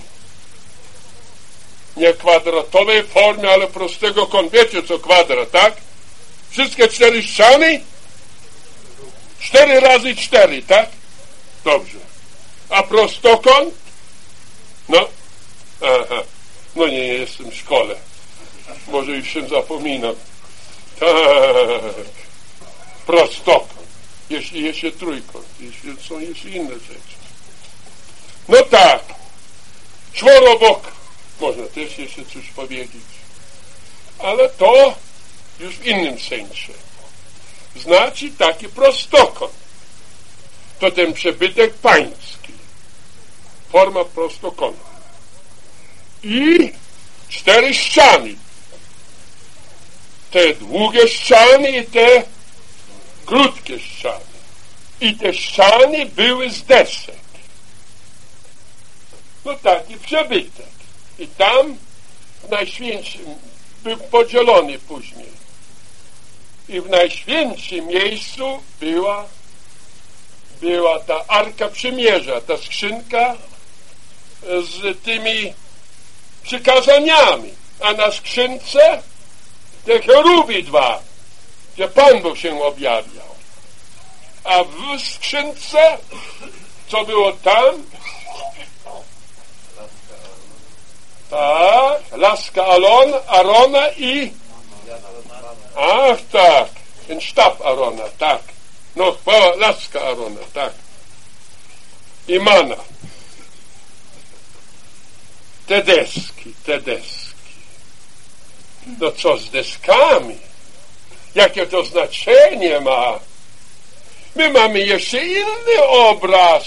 Nie kwadratowej formie, ale prostego kątu. Wiecie co kwadrat, tak? Wszystkie cztery ściany? Cztery razy cztery, tak? Dobrze. A prostokąt? No. Aha. No nie, nie jestem w szkole. Może już się zapominam. Tak. Prostokąt. Jeśli jest się trójkąt. Jeśli są jeszcze inne rzeczy. No tak. Czworobok. Można też jeszcze coś powiedzieć. Ale to już w innym sensie. Znaczy taki prostokąt. To ten przebytek pański. Forma prostokąta. I cztery ściany. Te długie ściany i te krótkie ściany. I te ściany były z desek. No taki przebytek. I tam w najświętszym był podzielony później. I w najświętszym miejscu była była ta Arka Przymierza, ta skrzynka z tymi przykazaniami, a na skrzynce te cheruby dwa, gdzie Pan Bóg się objawiał. A w skrzynce, co było tam? Tak, laska Alon, Arona i ach tak, ten sztab Arona, tak. No, chwała, laska Arona, tak. I mana. Te deski, te deski. No co z deskami? Jakie to znaczenie ma? My mamy jeszcze inny obraz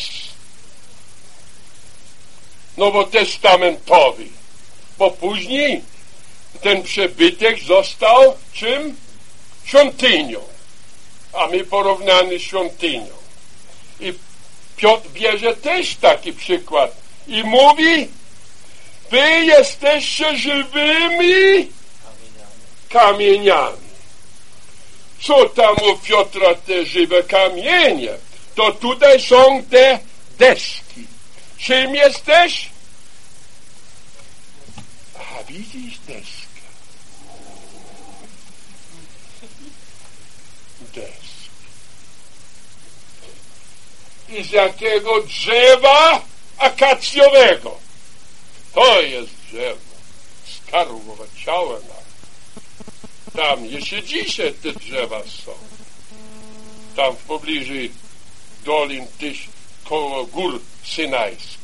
nowotestamentowy, bo później ten przebytek został czym? Świątynią. A my porównany z świątynią. I Piotr bierze też taki przykład i mówi: wy jesteście żywymi kamieniami. Co tam u Piotra te żywe kamienie? To tutaj są te deski. Czym jesteś? A widzisz deskę. Deski. I z jakiego drzewa akacjowego? To jest drzewo skarłowaciowe. Tam jeszcze dzisiaj te drzewa są. Tam w pobliżu dolin tyś koło gór synajskich.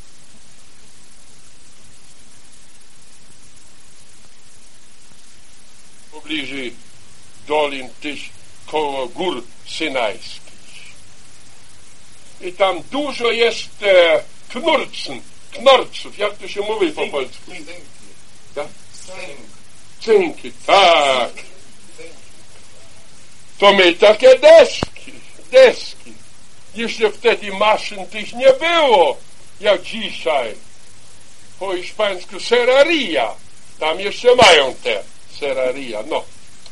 W pobliżu dolin tyś koło gór synajskich. I tam dużo jest e, knurcn, knorców. Jak to się mówi po polsku? Ja? Cynki, tak. to my takie deski, deski. Jeszcze wtedy maszyn tych nie było, jak dzisiaj. Po hiszpańsku serraria. Tam jeszcze mają te serraria, no.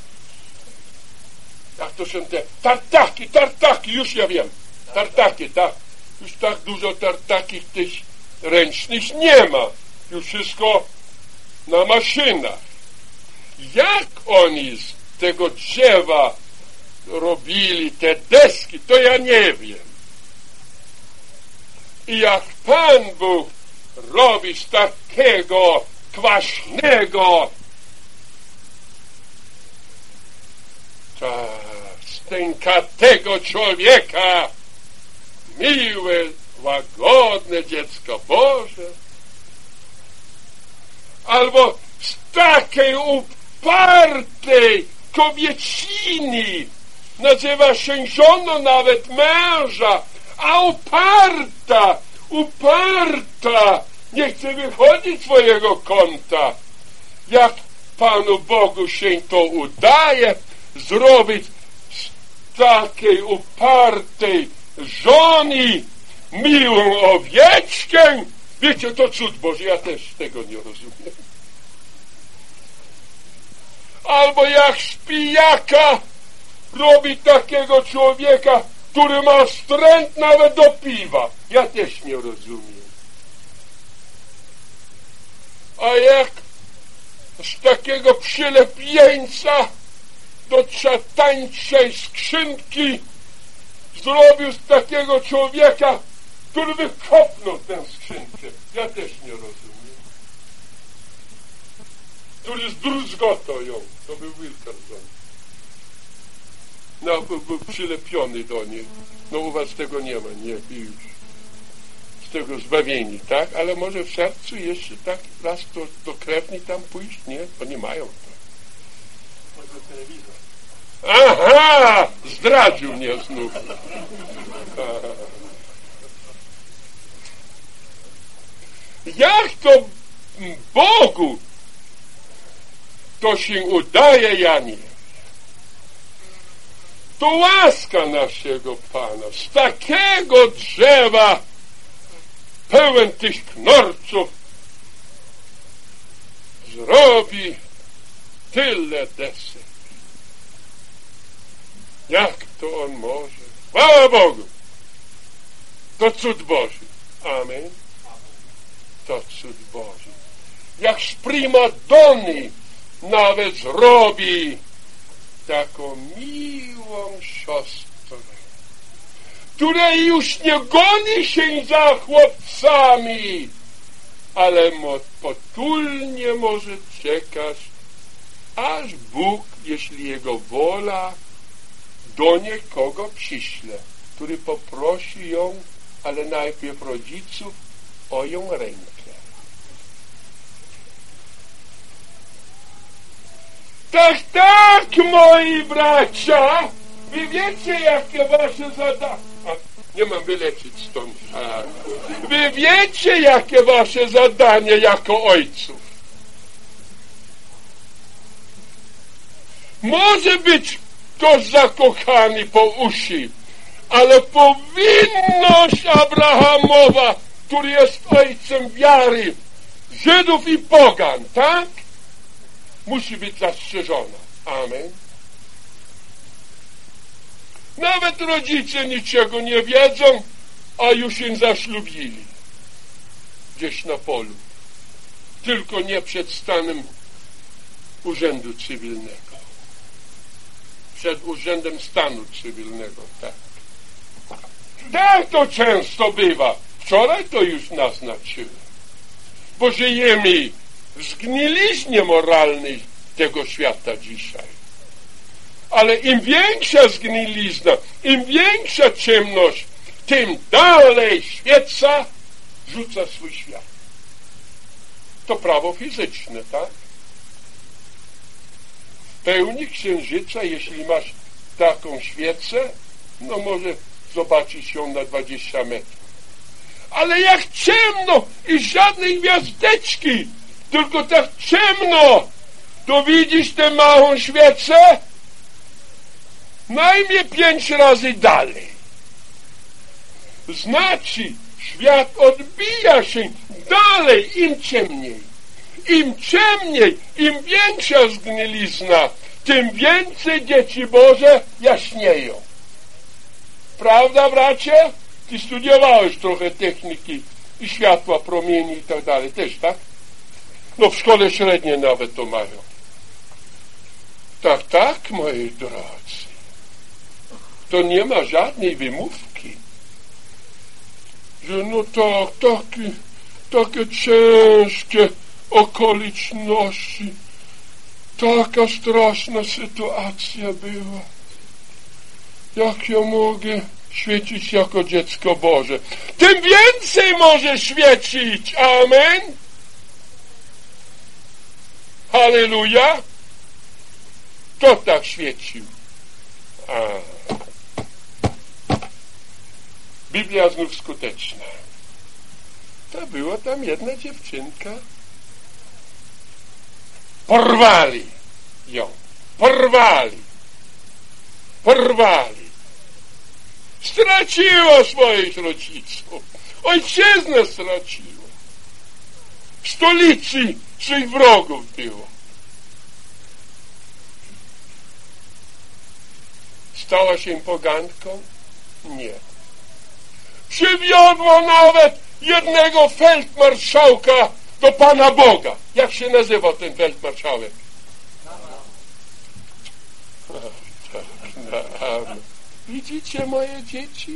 Jak to są te tartaki, tartaki, już ja wiem. Tartaki, tak. Już tak dużo tartakich tych ręcznych nie ma. Już wszystko na maszynach. Jak oni z tego drzewa robili te deski, to ja nie wiem. I jak Pan Bóg robi z takiego kwaśnego, stękatego człowieka, miłe, łagodne dziecko Boże, albo z takiej upartej kobieciny, nazywa się żoną nawet męża, a uparta, uparta, nie chce wychodzić z swojego kąta. Jak Panu Bogu się to udaje zrobić z takiej upartej żony miłą owieczkę, wiecie, to cud Boży, ja też tego nie rozumiem. Albo jak z pijaka robi takiego człowieka, który ma wstręt nawet do piwa. Ja też nie rozumiem. A jak z takiego przylepieńca do szatańczej skrzynki zrobił z takiego człowieka, który wykopnął tę skrzynkę. Ja też nie rozumiem. Który zdruzgotał ją. To był Wilkerson. No, był, był przylepiony do niej. No u was tego nie ma, nie, i już. Z tego zbawieni, tak? Ale może w sercu jeszcze tak raz do, do krewni tam pójść? Nie, oni mają to. Może telewizor. Aha! Zdradził mnie znów. Aha. Jak to Bogu to się udaje, Janie? To łaska naszego Pana. Z takiego drzewa pełen tych knorców zrobi tyle desek. Jak to On może? Chwała Bogu! To cud Boży. Amen. To cud Boży. Jak z primadonny nawet zrobi taką miłą siostrę, której już nie goni się za chłopcami, ale potulnie może czekać, aż Bóg, jeśli Jego wola, do niekogo przyśle, który poprosi ją, ale najpierw rodziców, o ją rękę. Tak, tak, moi bracia, wy wiecie, jakie wasze zadania. Nie mam wylecieć stąd. A, wy wiecie, jakie wasze zadanie jako ojców. Może być ktoś zakochany po uszy, ale powinność Abrahamowa, który jest ojcem wiary Żydów i pogan, tak? Musi być zastrzeżona. Amen. Nawet rodzice niczego nie wiedzą, a już się zaślubili gdzieś na polu. Tylko nie przed stanem urzędu cywilnego. Przed urzędem stanu cywilnego, tak. Tak to często bywa. Wczoraj to już naznaczyłem. Bo żyjemy w zgniliźnie moralnej tego świata dzisiaj. Ale im większa zgnilizna, im większa ciemność, tym dalej świeca rzuca swój świat. To prawo fizyczne, tak? W pełni księżyca, jeśli masz taką świecę, no może zobaczyć ją na dwadzieścia metrów. Ale jak ciemno i żadnej gwiazdeczki, tylko tak ciemno, to widzisz tę małą świecę? najmniej pięć razy dalej. Znaczy, świat odbija się dalej, im ciemniej. Im ciemniej, im większa zgnilizna, tym więcej dzieci Boże jaśnieją. Prawda, bracie? Ty studiowałeś trochę techniki i światła, promieni i tak dalej. Też, tak? No w szkole średniej nawet to mają. Tak, tak, moi drodzy. To nie ma żadnej wymówki. Że no tak, takie, takie ciężkie okoliczności, taka straszna sytuacja była. Jak ja mogę świecić jako dziecko Boże? Tym więcej może świecić. Amen. Halleluja. Kto tak świecił? A. Biblia znów skuteczna. To była tam jedna dziewczynka. Porwali ją. Porwali. Porwali. Straciła swoich rodziców. Ojczyznę straciła. W stolicy swych wrogów było. Stała się poganką? Nie. Przywiodło nawet jednego feldmarszałka do Pana Boga. Jak się nazywał ten feldmarszałek? Tak, widzicie moje dzieci?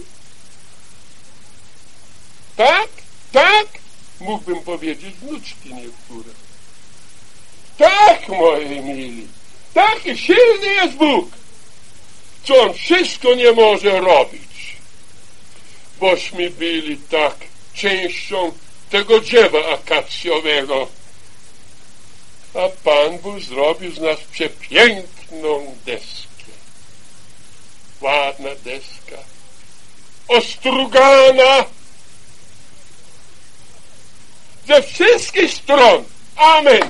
Tak? Tak? Mógłbym powiedzieć wnuczki niektóre. Tak, moi mili. Taki silny jest Bóg, co On wszystko nie może robić. Bośmy byli tak częścią tego drzewa akacjowego. A Pan Bóg zrobił z nas przepiękną deskę. Ładna deska. Ostrugana ze wszystkich stron. Amen.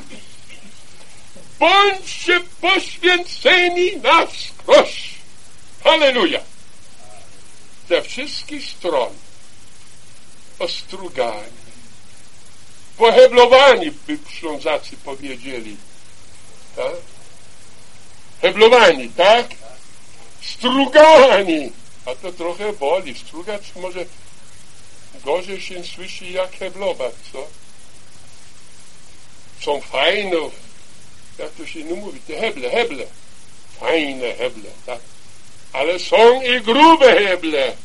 Bądźcie poświęceni na wskroś. Halleluja. Ze wszystkich stron ostrugani. Poheblowani, by Ślązacy powiedzieli. Tak? Heblowani, tak? Strugani. A to trochę boli. Strugać może gorzej się słyszy jak heblować, co? Są fajne, jak to się nie mówi, te heble, heble. Fajne heble, tak? Ale są i grube heble.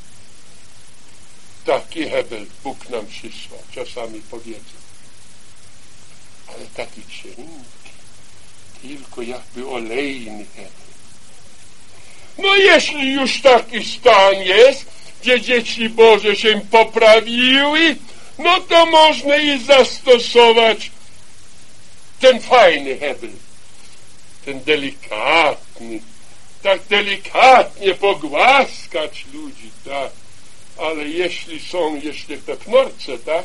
Taki hebel Bóg nam przysłał, czasami powiedzą. Ale taki cienki, tylko jakby olejny hebel. No jeśli już taki stan jest, gdzie dzieci Boże się poprawiły, no to można i zastosować ten fajny hebel, ten delikatny, tak delikatnie pogłaskać ludzi, tak. Ale jeśli są jeszcze te knorce, tak?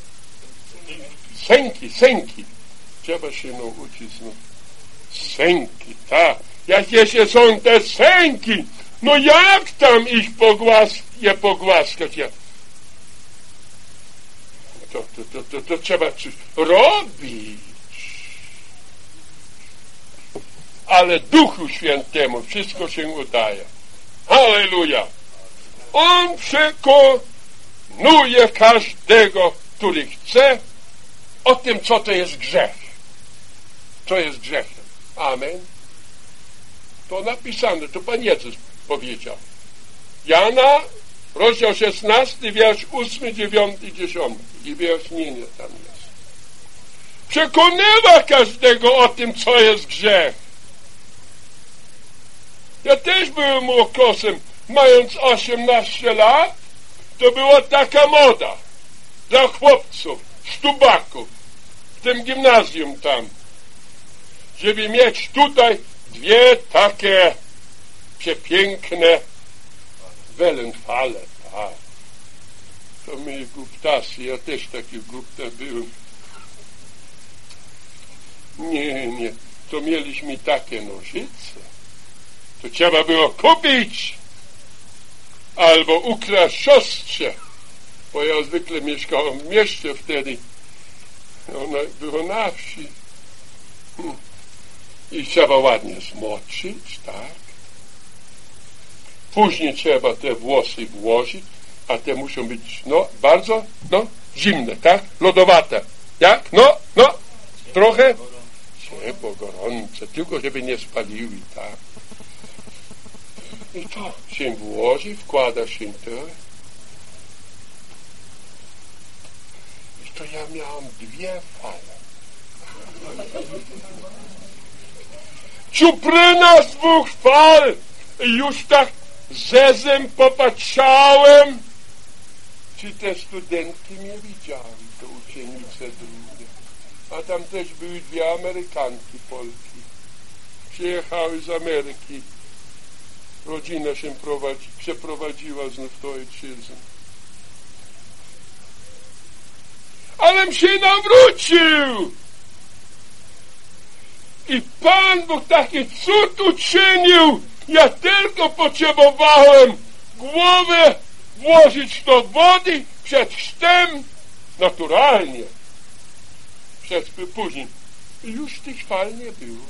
Sęki, sęki. Trzeba się nauczyć znów. Sęki, tak. Jak jeszcze są te sęki, no jak tam ich pogłask, je pogłaskać? Ja. To, to, to, to, to trzeba coś robić. Ale Duchu Świętemu wszystko się udaje. Halleluja! On przekonuje każdego, który chce, o tym, co to jest grzech. Co jest grzechem. Amen. To napisane, to Pan Jezus powiedział. Jana, rozdział szesnasty, wiersz ósmy, dziewiąty, dziesiąty. I wyjaśnienie tam jest. Przekonywa każdego o tym, co jest grzech. Ja też byłem okosem. Mając osiemnaście lat, to była taka moda dla chłopców, stubaków, w tym gimnazjum tam, żeby mieć tutaj dwie takie przepiękne wellenfale. Tak. To my głuptasy, ja też taki głupta byłem. Nie, nie, to mieliśmy takie nożyce, to trzeba było kupić albo ukraść siostrze, bo ja zwykle mieszkałem w mieście wtedy. Ona była na wsi. Hmm. I trzeba ładnie zmoczyć, tak? Później trzeba te włosy włożyć, a te muszą być, no, bardzo, no, zimne, tak? Lodowate. Jak? No, no, trochę? Ciepło, gorące, tylko żeby nie spaliły, tak? I to się włoży, wkłada się to. I to ja miałem dwie fale. Czupryna z dwóch fal i już tak zezem popatrzałem, czy te studentki mnie widziały, te uczennice drugie. A tam też były dwie Amerykanki, Polki. Przyjechały z Ameryki. Rodzina się prowadzi, przeprowadziła znów do ojczyzny. Alem się nawrócił! I Pan Bóg taki cud uczynił. Ja tylko potrzebowałem głowę włożyć do wody przed chrztem, naturalnie. Przed później. I już tych fal nie było.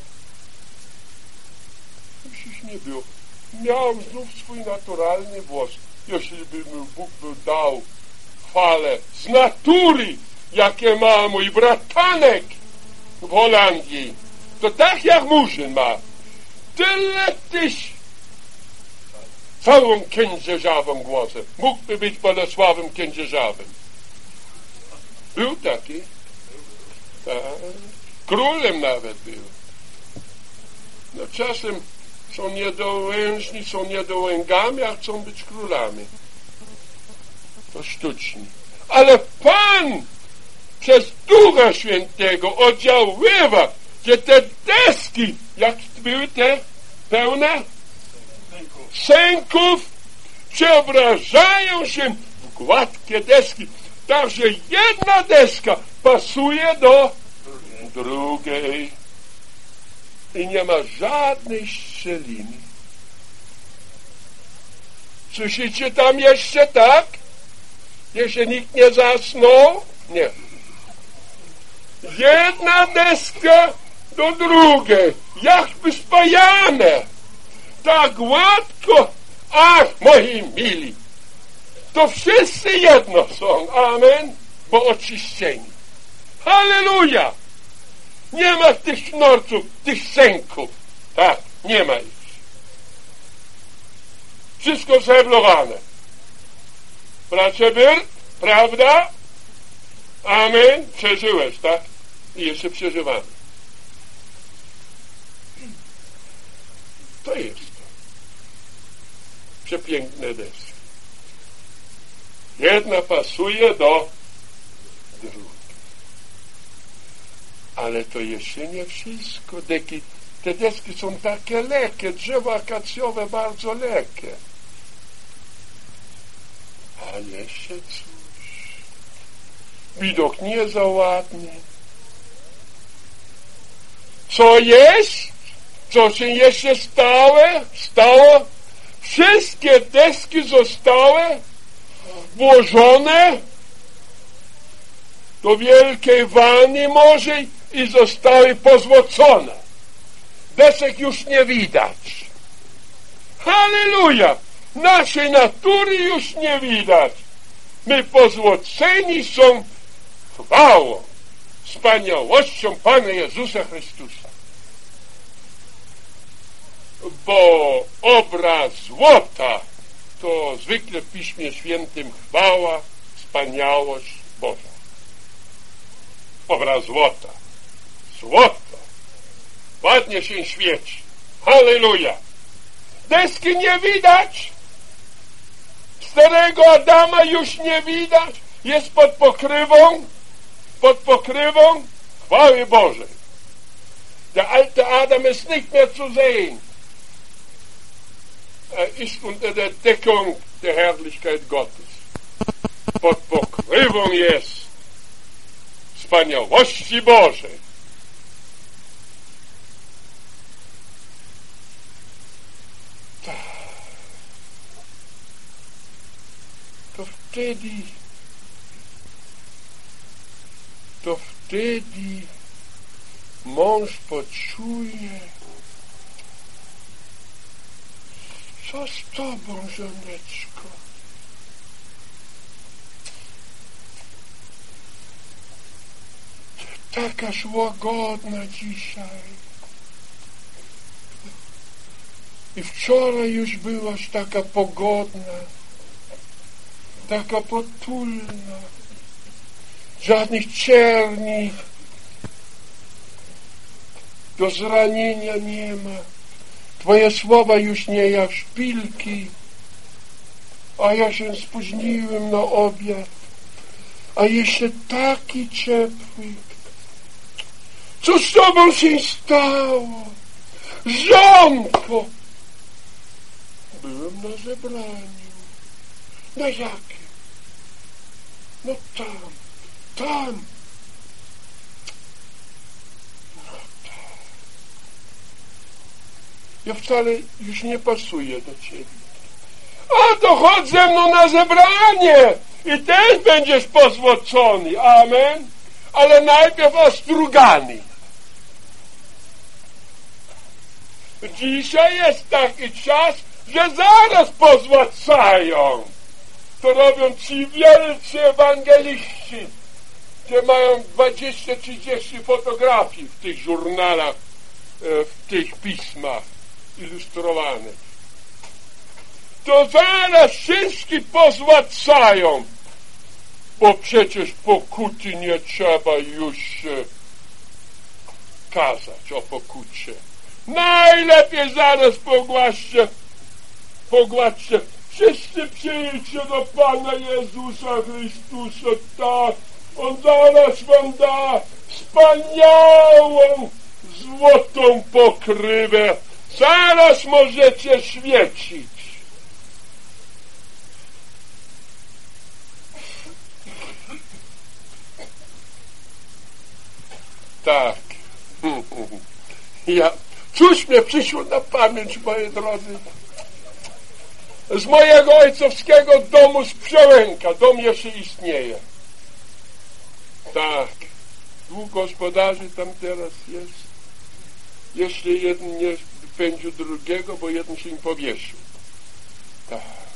Już ich nie było. Miałem znów swój naturalny włos. Jeśli by mi Bóg by dał fale z natury, jakie ma mój bratanek w Holandii, to tak jak Murzyn ma, tyle tyś całą kędzierzawą głosem. Mógłby być Bolesławem Kędzierzawym. Był taki. Tak. Królem nawet był. No czasem są niedołężni, są niedołęgami, a chcą być królami. To sztuczni. Ale Pan przez Ducha Świętego oddziaływa, że te deski, jak były te pełne sęków, przeobrażają się w gładkie deski. Także jedna deska pasuje do drugiej i nie ma żadnej szczeliny. Słyszycie tam jeszcze tak? Jeszcze nikt nie zasnął? Nie. Jedna deska do drugiej, jakby spajane, tak gładko. Ach, moi mili, to wszyscy jedno są, amen, bo oczyszczeni. Halleluja! Nie ma tych sznurców, tych sęków, tak, nie ma ich. Wszystko zreblowane. Bracie Byrt, prawda? Amen, przeżyłeś, tak? I jeszcze przeżywamy. To jest to. Przepiękne deski. Jedna pasuje do drugiej. Ale to jeszcze nie wszystko. Deki, te deski są takie lekkie, drzewa akacjowe bardzo lekkie. A jeszcze coś. Widok nie za ładny. Co jest? Co się jeszcze stało? Stało? Wszystkie deski zostały włożone do wielkiej wanny może i zostały pozłocone. Desek już nie widać. Halleluja! Naszej natury już nie widać. My pozłoceni są chwałą, wspaniałością Pana Jezusa Chrystusa. Bo obraz złota to zwykle w Piśmie Świętym chwała, wspaniałość Boża. Obraz złota. Złoto. Ładnie się świeci. Halleluja. Deski nie widać. Starego Adama już nie widać. Jest pod pokrywą, pod pokrywą chwały Bożej. Der alte Adam ist nicht mehr zu sehen. Er ist unter der Deckung der Herrlichkeit Gottes. Pod pokrywą jest wspaniałości Bożej. to wtedy to wtedy mąż poczuje, co z tobą, żoneczko? Takaż łagodna dzisiaj. I wczoraj już byłaś taka pogodna, taka potulna. Żadnych czerni do zranienia nie ma. Twoje słowa już nie jak szpilki, a ja się spóźniłem na obiad, a jeszcze taki ciepły. Co z tobą się stało? Żonko! Byłem na zebraniu. Na jakie? No tam, tam. No tam. Ja wcale już nie pasuję do ciebie. A to chodź ze mną na zebranie i też będziesz pozłocony. Amen. Ale najpierw ostrugany. Dzisiaj jest taki czas, że zaraz pozłacają. To robią ci wielcy ewangeliści, gdzie mają dwadzieścia trzydzieści fotografii w tych żurnalach, w tych pismach ilustrowanych. To zaraz wszystkich pozłacają, bo przecież pokuty nie trzeba już kazać o pokucie. Najlepiej zaraz pogłaście, pogładźcie. Wszyscy przyjdźcie do Pana Jezusa Chrystusa, tak. On zaraz wam da wspaniałą, złotą pokrywę. Zaraz możecie świecić. Tak. Ja... Cóż mnie przyszło na pamięć, moi drodzy? Z mojego ojcowskiego domu z Przełęka. Dom jeszcze istnieje. Tak. Dwóch gospodarzy tam teraz jest. Jeszcze jeden nie wypędził drugiego, bo jeden się im powiesił. Tak.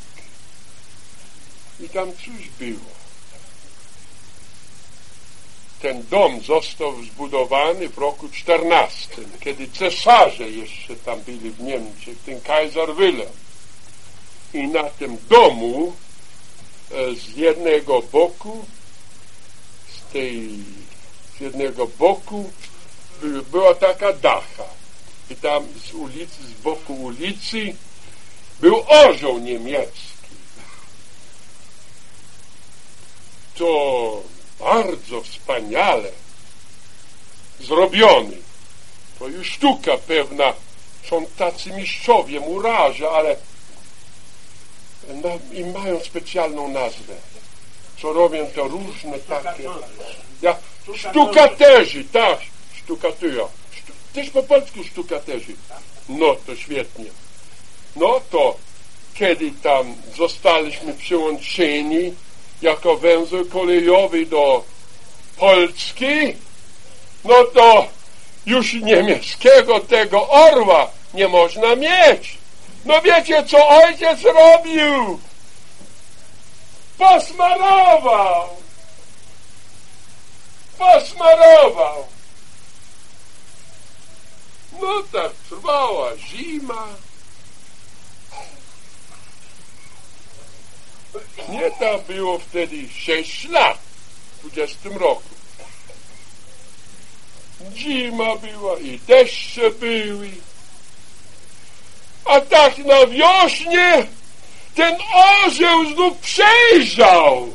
I tam coś było. Ten dom został zbudowany w roku czternastym, kiedy cesarze jeszcze tam byli w Niemczech, ten Kaiser Wilhelm. I na tym domu z jednego boku, z tej, z jednego boku była taka dacha. I tam z ulicy, z boku ulicy był orzeł niemiecki. To bardzo wspaniale zrobiony. To już sztuka pewna. Są tacy mistrzowie, murarze, ale na, i mają specjalną nazwę. Co robią to różne takie... Ja, sztukaterzy, tak, sztukatują. Sztu, też po polsku sztukaterzy. No to świetnie. No to kiedy tam zostaliśmy przyłączeni jako węzeł kolejowy do Polski, no to już niemieckiego tego orła nie można mieć. No wiecie, co ojciec robił? Posmarował. Posmarował. No tak trwała zima. Nie tam było wtedy sześć lat, w dwudziestym roku. Zima była i deszcze były. A tak na wiośnie ten orzeł znów przejrzał.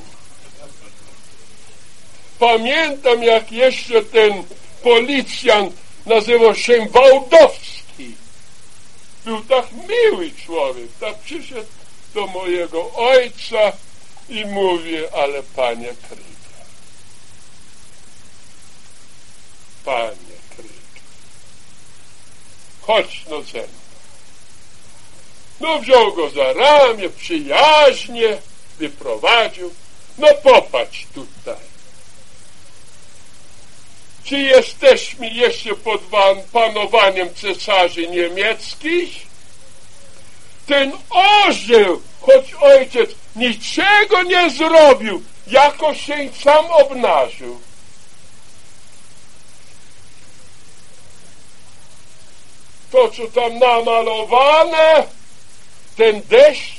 Pamiętam, jak jeszcze ten policjant nazywał się Wałdowski. Był tak miły człowiek. Tak przyszedł do mojego ojca i mówię, ale panie Kryga, panie Kryga, chodź no ze mną. No wziął go za ramię, przyjaźnie, wyprowadził. No popatrz tutaj. Czy jesteśmy jeszcze pod panowaniem cesarzy niemieckich? Ten orzeł, choć ojciec niczego nie zrobił, jako się sam obnażył. To, co tam namalowane, ten deszcz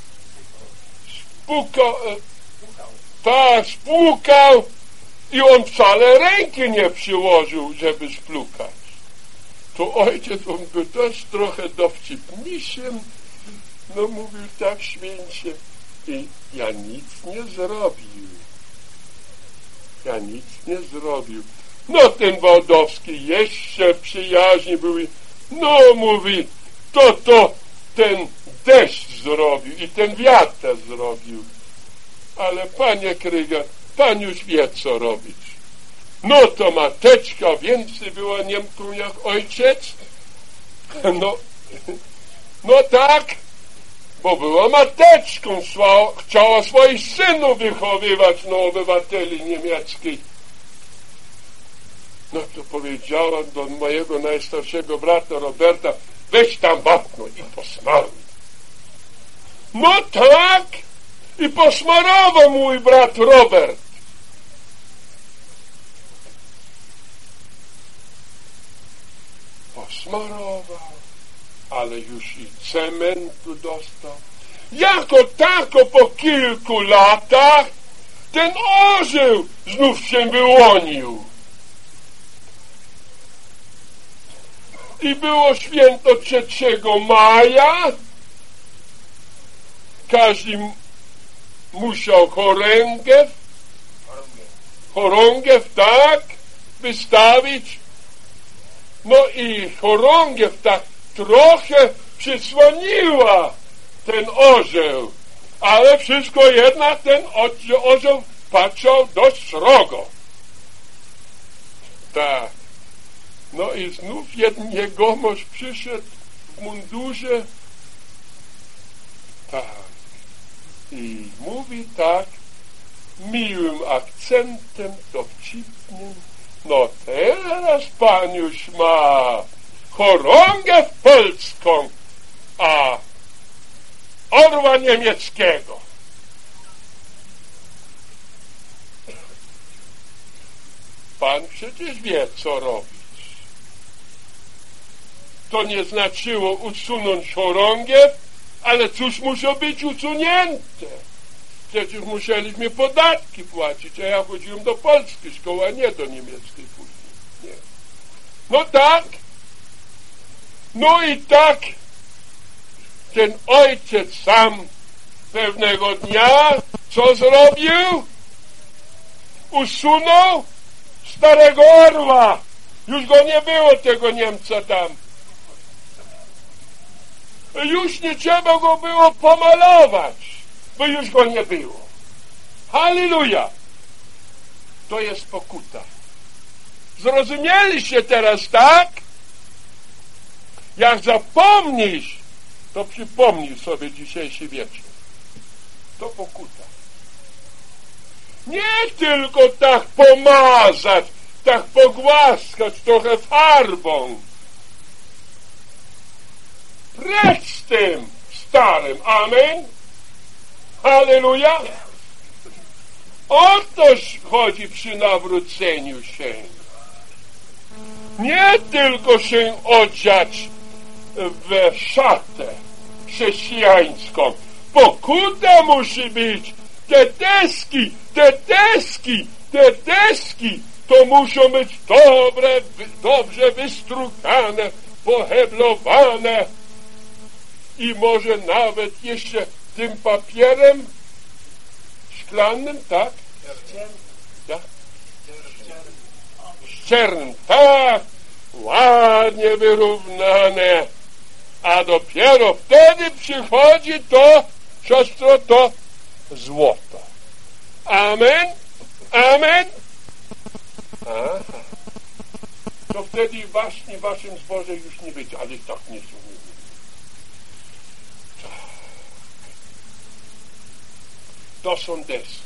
spukał, tak, spłukał i on wcale ręki nie przyłożył, żeby splukać. To ojciec, on był też trochę dowcipnisiem, no mówił tak święcie i ja nic nie zrobił. Ja nic nie zrobił. No ten Waldowski jeszcze przyjaźni był i no mówi, to to ten deszcz zrobił i ten wiatr zrobił. Ale panie Kryger, pan już wie co robić. No to mateczka więcej była Niemką jak ojciec. No, no tak, bo była mateczką, chciała swoich synów wychowywać na obywateli niemieckich. No to powiedziała do mojego najstarszego brata Roberta, weź tam wapno i posmaruj. No tak, i posmarował mój brat Robert. Posmarował, ale już i cementu dostał. Jako tako po kilku latach ten orzeł znów się wyłonił. I było święto trzeciego maja. Każdy musiał chorągiew, chorągiew, tak, wystawić. No i chorągiew tak trochę przysłoniła ten orzeł, ale wszystko jednak ten orzeł patrzał dość srogo. Tak. No i znów jeden jegomość przyszedł w mundurze. Tak. I mówi tak, miłym akcentem, dowcipnym, no teraz pan już ma chorągiew polską, a orła niemieckiego. Pan przecież wie, co robić. To nie znaczyło usunąć chorągiew, ale cóż musiało być usunięte? Przecież musieliśmy podatki płacić, a ja chodziłem do polskiej szkoły, a nie do niemieckiej później. Nie. No tak. No i tak ten ojciec sam pewnego dnia co zrobił? Usunął starego orła. Już go nie było, tego Niemca tam. Już nie trzeba go było pomalować, bo już go nie było. Halleluja! To jest pokuta. Zrozumieliście teraz, tak? Jak zapomnisz, to przypomnij sobie dzisiejszy wieczór. To pokuta. Nie tylko tak pomazać, tak pogłaskać trochę farbą. Precz z tym starym. Amen. Halleluja. O toż chodzi przy nawróceniu się. Nie tylko się odziać w szatę chrześcijańską. Pokuta musi być. Te deski, te deski, te deski to muszą być dobre, dobrze wystrukane, poheblowane i może nawet jeszcze tym papierem szklanym, tak? Ja? Ściernym, tak, ładnie wyrównane, a dopiero wtedy przychodzi to, siostro, to złoto. Amen? Amen? Aha. To wtedy właśnie w waszym zborze już nie będzie, ale tak nie są. To są deski.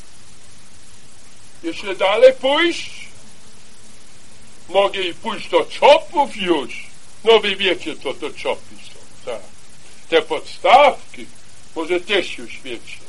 Jeśli dalej pójść, mogę i pójść do czopów już. No wy wiecie, co to czopy są. Tak. Te podstawki, może też już wiecie.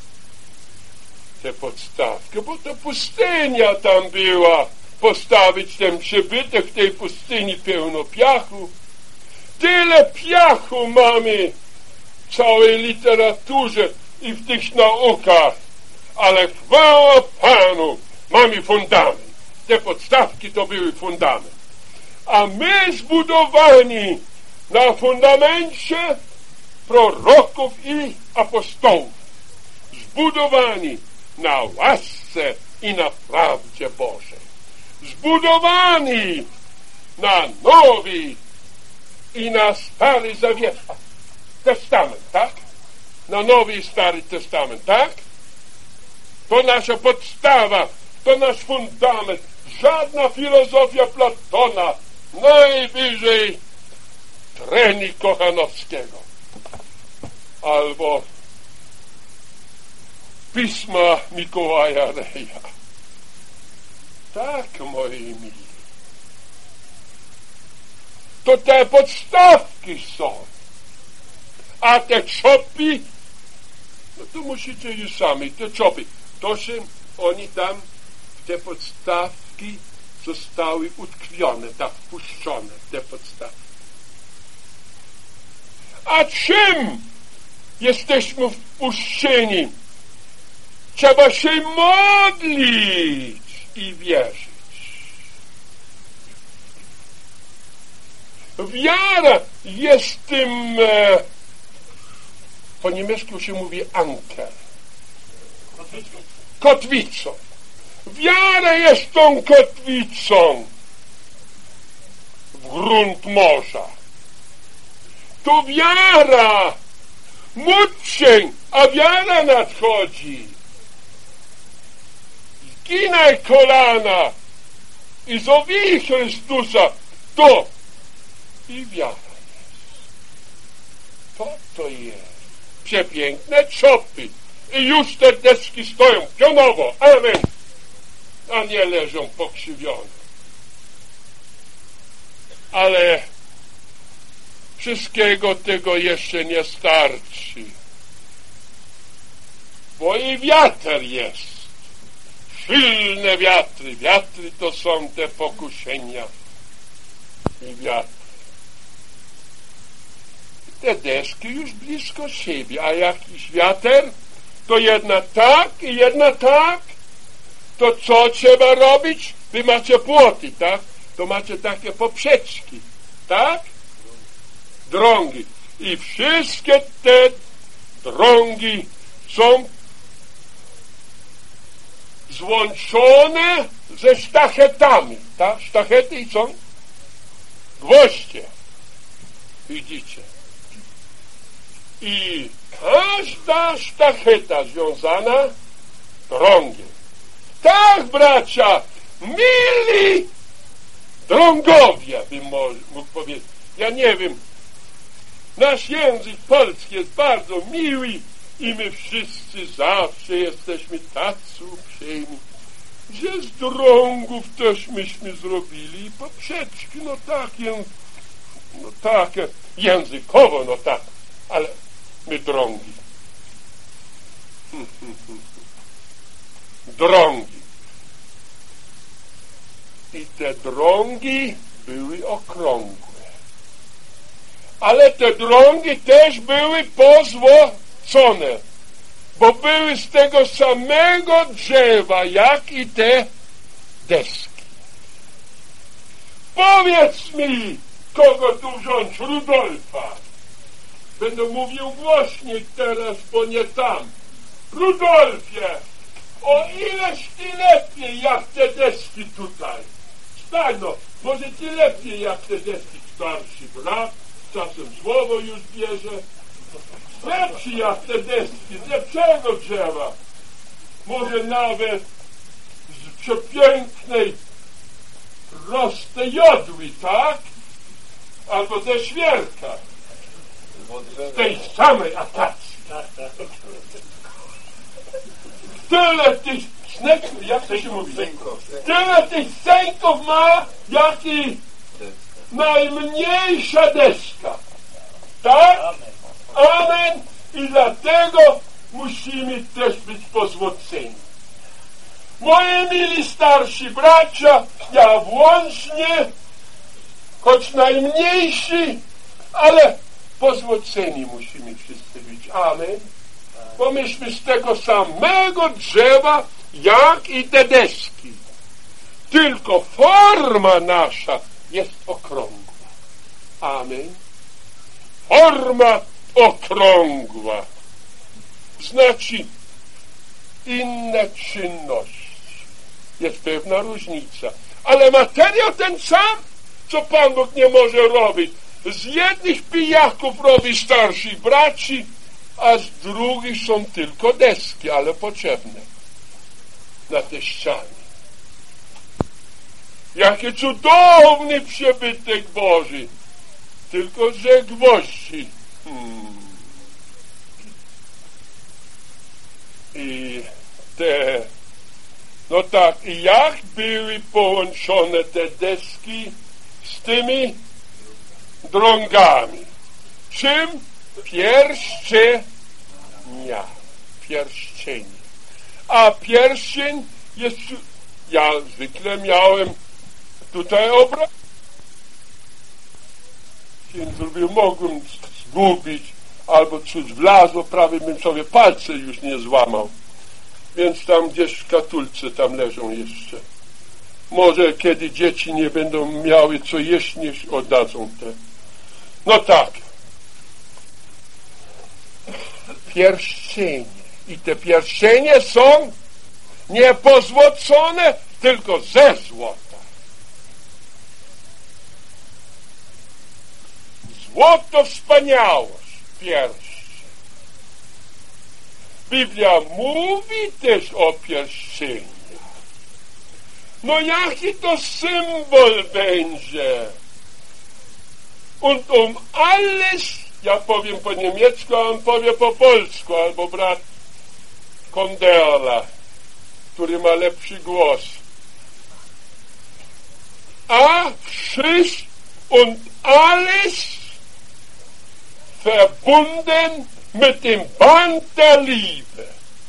Te podstawki, bo to pustynia tam była. Postawić ten przybytek w tej pustyni pełno piachu. Tyle piachu mamy w całej literaturze i w tych naukach, ale chwała Panu, mamy fundament. Te podstawki to były fundament. A my zbudowani na fundamencie proroków i apostołów, zbudowani na łasce i na prawdzie Bożej, zbudowani na Nowy i na Stary Zawiet, Testament, tak? Na Nowy i Stary Testament, tak? To nasza podstawa, to nasz fundament. Żadna filozofia Platona, najwyżej Treni Kochanowskiego albo pisma Mikołaja Reja. Tak, moi mili. To te podstawki są. A te czopy, no to musicie już sami, te czopy, to się oni tam, te podstawki zostały utkwione, tak wpuszczone, te podstawki. A czym jesteśmy wpuszczeni? Trzeba się modlić i wierzyć. Wiara jest tym, e, po niemiecku się mówi anker, kotwicą. Wiara jest tą kotwicą w grunt morza. To wiara, módl się, a wiara nadchodzi. Zginaj kolana i zowij Chrystusa, to i wiara jest. To to jest. Przepiękne czopy. I już te deski stoją pionowo. Amen. A nie leżą pokrzywione. Ale wszystkiego tego jeszcze nie starczy. Bo i wiatr jest. Silne wiatry. Wiatry to są te pokuszenia. I wiatr. Te deski już blisko siebie, a jakiś wiatr, to jedna tak i jedna tak, to co trzeba robić? Wy macie płoty, tak? To macie takie poprzeczki, tak? Drągi. I wszystkie te drągi są złączone ze sztachetami, tak? Sztachety są gwoździe. Widzicie? I każda sztacheta związana drągiem. Tak, bracia, mili drągowie, bym mógł powiedzieć. Ja nie wiem, nasz język polski jest bardzo miły i my wszyscy zawsze jesteśmy tacy uprzejmi, że z drągów też myśmy zrobili i poprzeczki, no tak, no tak, językowo, no tak, ale my drągi. Drągi. I te drągi były okrągłe. Ale te drągi też były pozłocone, bo były z tego samego drzewa, jak i te deski. Powiedz mi, kogo tu wziąć? Rudolfa. Będę mówił głośniej teraz, bo nie tam. Rudolfie, o ileż ty lepiej jak te deski tutaj. Stań no, może ty lepiej jak te deski. Starszy brat, czasem słowo już bierze. Lepszy jak te deski, z lepszego drzewa. Może nawet z przepięknej prostej jodły, tak? Albo ze świerka. Z tej samej akacji. tyle tych sneków, jak to się mówi? Tyle tych sęków ma, jak i najmniejsza deska. Tak? Amen. I dlatego musimy też być pozłoceni. Moi mili starsi bracia, ja włącznie, choć najmniejsi, ale pozłoceni musimy wszyscy być. Amen. Bo myśmy z tego samego drzewa, jak i te deski. Tylko forma nasza jest okrągła. Amen. Forma okrągła. Znaczy inne czynności. Jest pewna różnica. Ale materiał ten sam, co Pan Bóg nie może robić. Z jednych pijaków robi starszych braci, a z drugich są tylko deski, ale potrzebne na te ściany. Jaki cudowny przybytek Boży, tylko że gwoździ. Hmm. I te, no tak, i jak były połączone te deski z tymi drągami? Czym? Pierścienia. Pierścienie. A pierścień jest, ja zwykle miałem tutaj obraz. Zrobił, mogłem zgubić, albo coś wlazło, prawie bym sobie palce już nie złamał. Więc tam gdzieś w szkatulce tam leżą jeszcze. Może kiedy dzieci nie będą miały co jeść, niech oddadzą te. No tak. Pierścienie. I te pierścienie są nie pozłocone, tylko ze złota. Złoto wspaniałość, pierścień. Biblia mówi też o pierścieniu. No jaki to symbol będzie? Und um alles, ja powiem po niemiecku, a on powie po polsku, albo brat Konderla, który ma lepszy głos. A wszystko und alles verbunden mit dem Band der Liebe.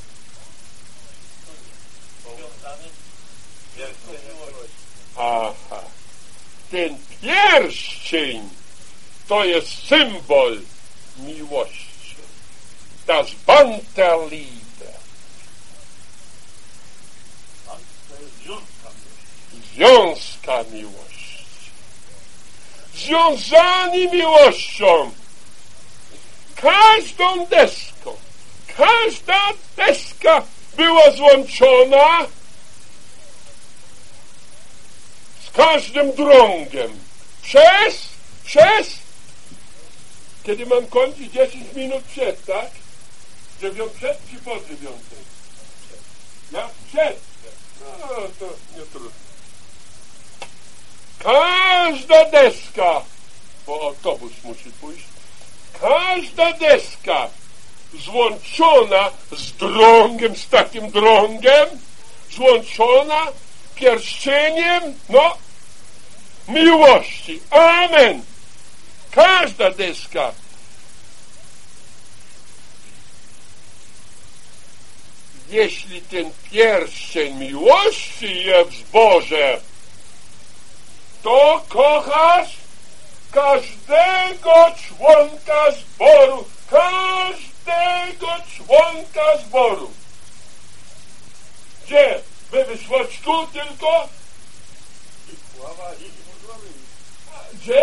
Aha. Ten pierścień to jest symbol miłości. Das Band der Liebe. Związka miłości. Związani miłością. Każdą deską, każda deska była złączona z każdym drągiem. Przez, przez, kiedy mam kończyć dziesięć minut przed, tak? Dziewią przed czy po dziewiątej? Ja przed. No to nie trudno. Każda deska, bo autobus musi pójść, każda deska złączona z drągiem, z takim drągiem, złączona pierścieniem, no, miłości. Amen. Każda deska. Jeśli ten pierścień miłości jest w zborze, to kochasz każdego członka zboru, każdego członka zboru. Gdzie? We Wysłocku tylko? Gdzie?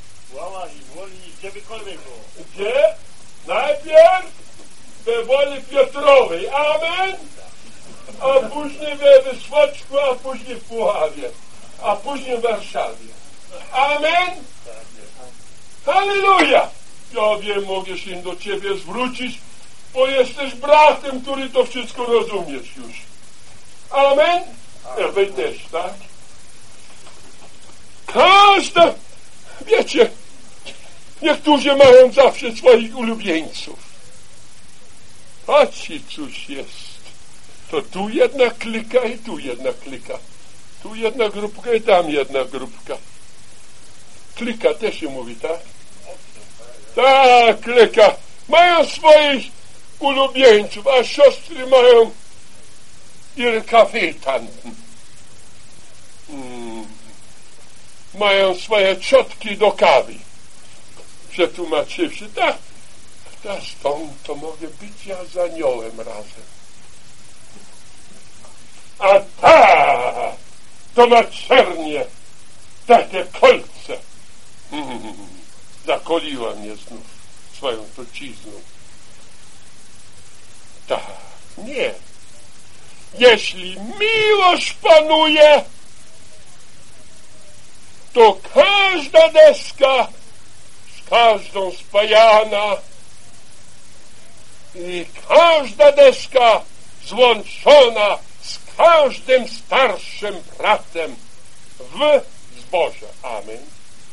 Gdzie? Najpierw we Woli Piotrowej. Amen. A później we Wysłocku, a później w Puławie, a później w Warszawie. Amen. Halleluja! Ja wiem, mogę się do Ciebie zwrócić, bo jesteś bratem, który to wszystko rozumiesz już. Amen? Ja wy też, tak? Każda, wiecie, niektórzy mają zawsze swoich ulubieńców. A ci cóż jest. to tu jedna klika i tu jedna klika. Tu jedna grupka i tam jedna grupka. Klika też się mówi, tak? Tak, klika. Mają swoich ulubieńców, a siostry mają ihre kaffeetanten. Hmm. Mają swoje ciotki do kawy. Przetłumaczywszy, tak, ta stąd to mogę być ja z aniołem razem. A ta to ma czernie takie kolce. Hmm. Zakoliła mnie znów swoją trucizną. Tak, nie. Jeśli miłość panuje, to każda deska z każdą spajana i każda deska złączona z każdym starszym bratem w zborze. Amen.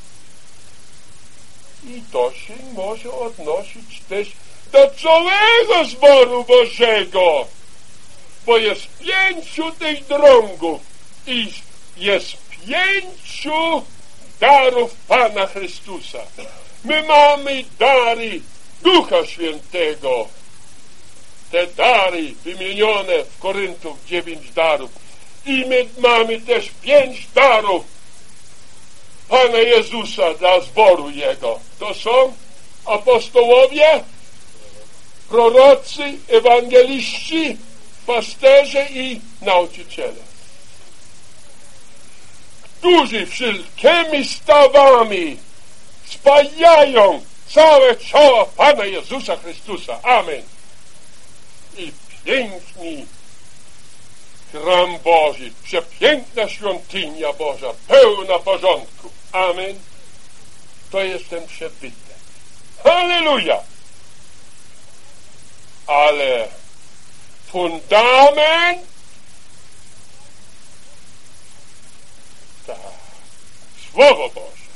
I to się może odnosić też do całego zboru Bożego, bo jest pięciu tych drągów i jest pięciu darów Pana Chrystusa. My mamy dary Ducha Świętego. Te dary wymienione w Koryntów, dziewięć darów. I my mamy też pięć darów Pana Jezusa dla zboru Jego. To są apostołowie, prorocy, ewangeliści, pasterze i nauczyciele, którzy wszelkimi stawami spajają całe ciało Pana Jezusa Chrystusa. Amen. I piękny chram Boży, przepiękna świątynia Boża, pełna porządku. Amen. To jest ten przebytek. Halleluja! Ale fundament, tak, Słowo Boże,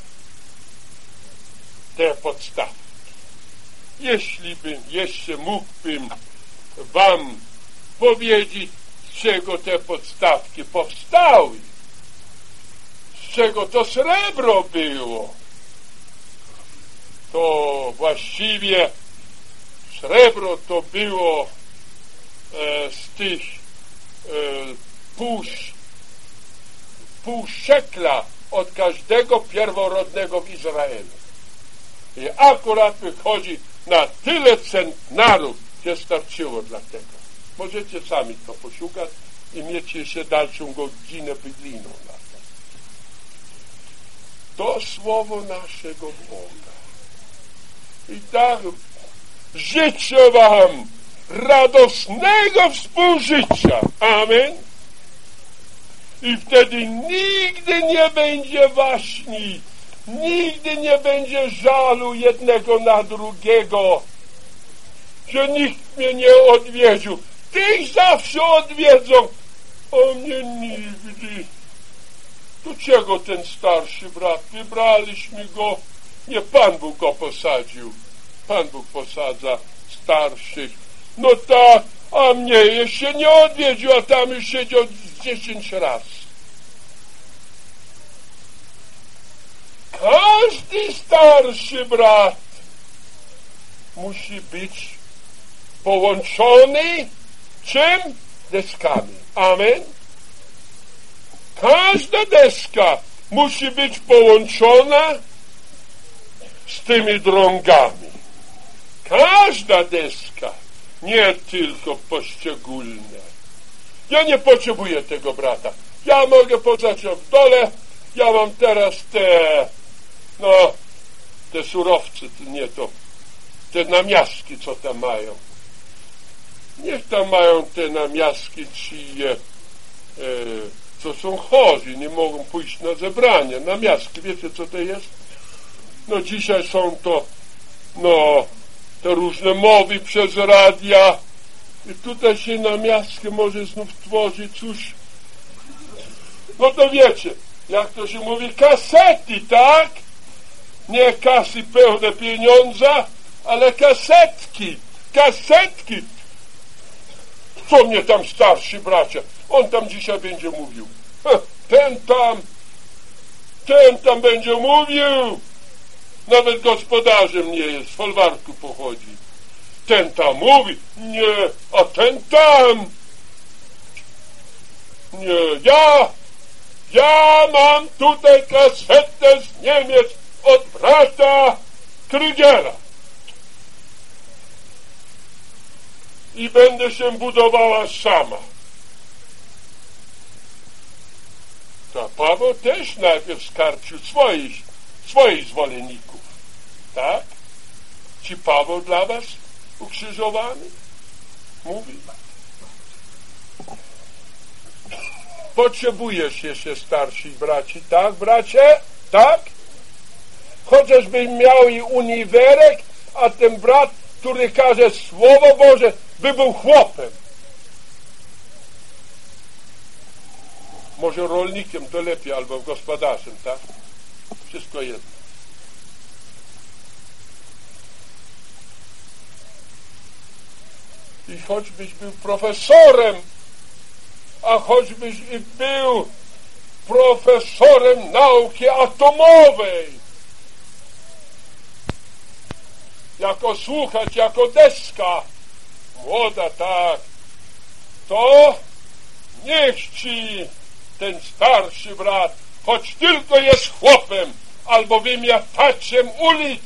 te podstawki. Jeśli bym jeszcze mógłbym wam powiedzieć, z czego te podstawki powstały, z czego to srebro było, to właściwie srebro to było e, z tych e, pół, pół szekla od każdego pierworodnego w Izraelu. I akurat wychodzi na tyle centnarów, że starczyło dla tego. Możecie sami to poszukać i mieć jeszcze dalszą godzinę biblijną na to. To słowo naszego Boga. I tak życzę wam radosnego współżycia. Amen. I wtedy nigdy nie będzie waśni, nigdy nie będzie żalu jednego na drugiego, że nikt mnie nie odwiedził. Tych zawsze odwiedzą, a mnie nigdy. Do czego ten starszy brat? Wybraliśmy go. Nie, Pan Bóg go posadził. Pan Bóg posadza starszych. No tak, a mnie jeszcze nie odwiedził, a tam już siedział dziesięć razy. Każdy starszy brat musi być połączony czym? Deskami. Amen. Każda deska musi być połączona z tymi drągami. Każda deska, nie tylko poszczególne. Ja nie potrzebuję tego brata. Ja mogę poznać w dole. Ja mam teraz te, no, te surowce, nie to, te namiastki, co tam mają. Niech tam mają te namiastki ci, e, e, co są chorzy, nie mogą pójść na zebranie. Namiastki, wiecie co to jest? No dzisiaj są to, no, te różne mowy przez radia i tutaj się namiastkę może znów tworzyć, cóż. No to wiecie, jak to się mówi, kasety, tak? Nie kasy pełne pieniądza, ale kasetki, kasetki. Co mnie tam starszy bracia? On tam dzisiaj będzie mówił. Ten tam, ten tam będzie mówił. Nawet gospodarzem nie jest, z folwarku pochodzi. Ten tam mówi, nie, a ten tam. Nie, ja, ja mam tutaj kasetę z Niemiec od brata Krygera. I będę się budowała sama. To Paweł też najpierw skarcił swoich, swoich zwolenników. Tak? Czy Paweł dla was ukrzyżowany? Mówi. Potrzebujesz jeszcze starszych braci, tak bracie? Tak? Chociażby miał i uniwerek, a ten brat, który każe Słowo Boże, by był chłopem. Może rolnikiem to lepiej, albo gospodarzem, tak? Wszystko jedno. I choćbyś był profesorem, a choćbyś i był profesorem nauki atomowej, jako słuchacz, jako deska, młoda tak, to niech ci ten starszy brat, choć tylko jest chłopem albo wymiataczem ulic,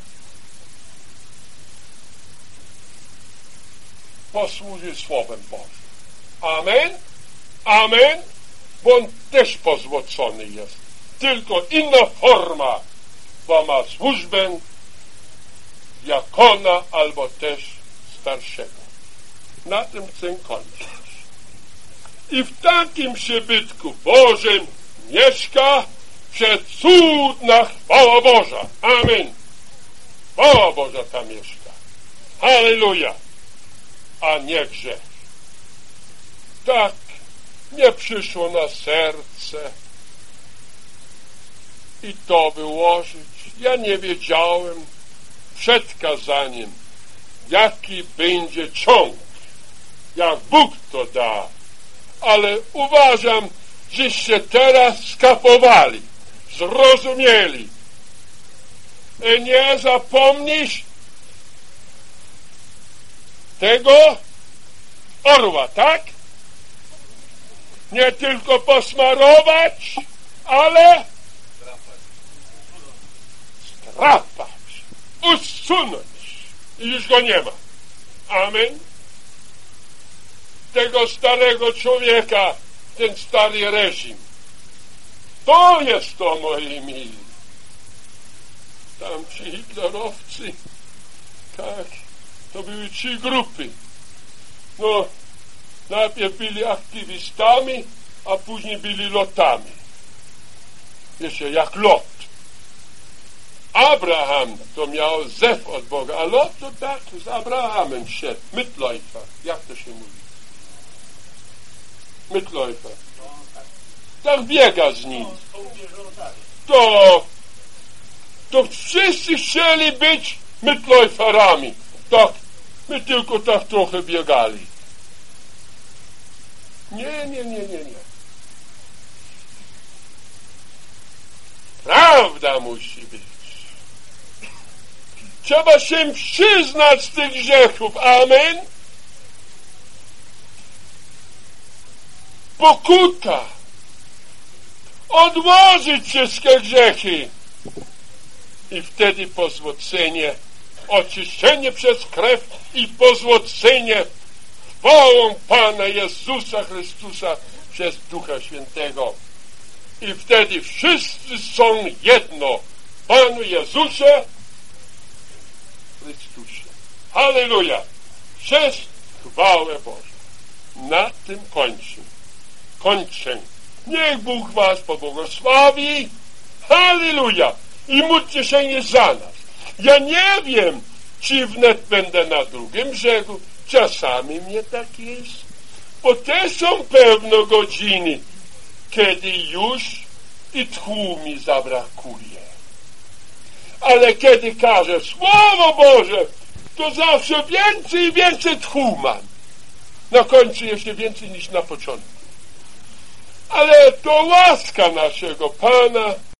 posłuży Słowem Bożym. Amen? Amen? Bo on też pozłocony jest. Tylko inna forma, bo ma służbę diakona albo też starszego. Na tym chcę kończyć. I w takim przybytku Bożym mieszka przecudna chwała Boża. Amen. Chwała Boża tam mieszka. Halleluja. A nie grzech. Tak nie przyszło na serce i to wyłożyć. Ja nie wiedziałem przed kazaniem, jaki będzie ciąg, jak Bóg to da, ale uważam, żeście teraz skapowali, zrozumieli. I nie zapomnisz tego orła, tak? Nie tylko posmarować, ale strapać, usunąć i już go nie ma. Amen. Tego starego człowieka, ten stary reżim. To jest to, moi mili. Tam ci hitlerowcy, tak, to były trzy grupy. No, najpierw byli aktywistami, a później byli lotami. Jeszcze jak Lot. Abraham to miał zew od Boga, a Lot to tak z Abrahamem szedł. Mitläufer, jak to się mówi? Mitläufer. Tak biega z nim. To, to wszyscy chcieli być Mitläuferami. Tak, my tylko tak trochę biegali. Nie, nie, nie, nie, nie. Prawda musi być. Trzeba się przyznać z tych grzechów. Amen. Pokuta. Odłożyć wszystkie grzechy. I wtedy pozłocenie, oczyszczenie przez krew i pozłocenie chwałą Pana Jezusa Chrystusa przez Ducha Świętego. I wtedy wszyscy są jedno. Panu Jezusie Chrystusie. Halleluja. Przez chwałę Bożą. Na tym kończę. Kończę. Niech Bóg was pobłogosławi. Halleluja. I módlcie się nie za nas. Ja nie wiem, czy wnet będę na drugim brzegu. Czasami mnie tak jest. Bo też są pewno godziny, kiedy już i tchu mi zabrakuje. Ale kiedy każę Słowo Boże, to zawsze więcej i więcej tchu mam. na końcu jeszcze więcej niż na początku. Ale to łaska naszego Pana,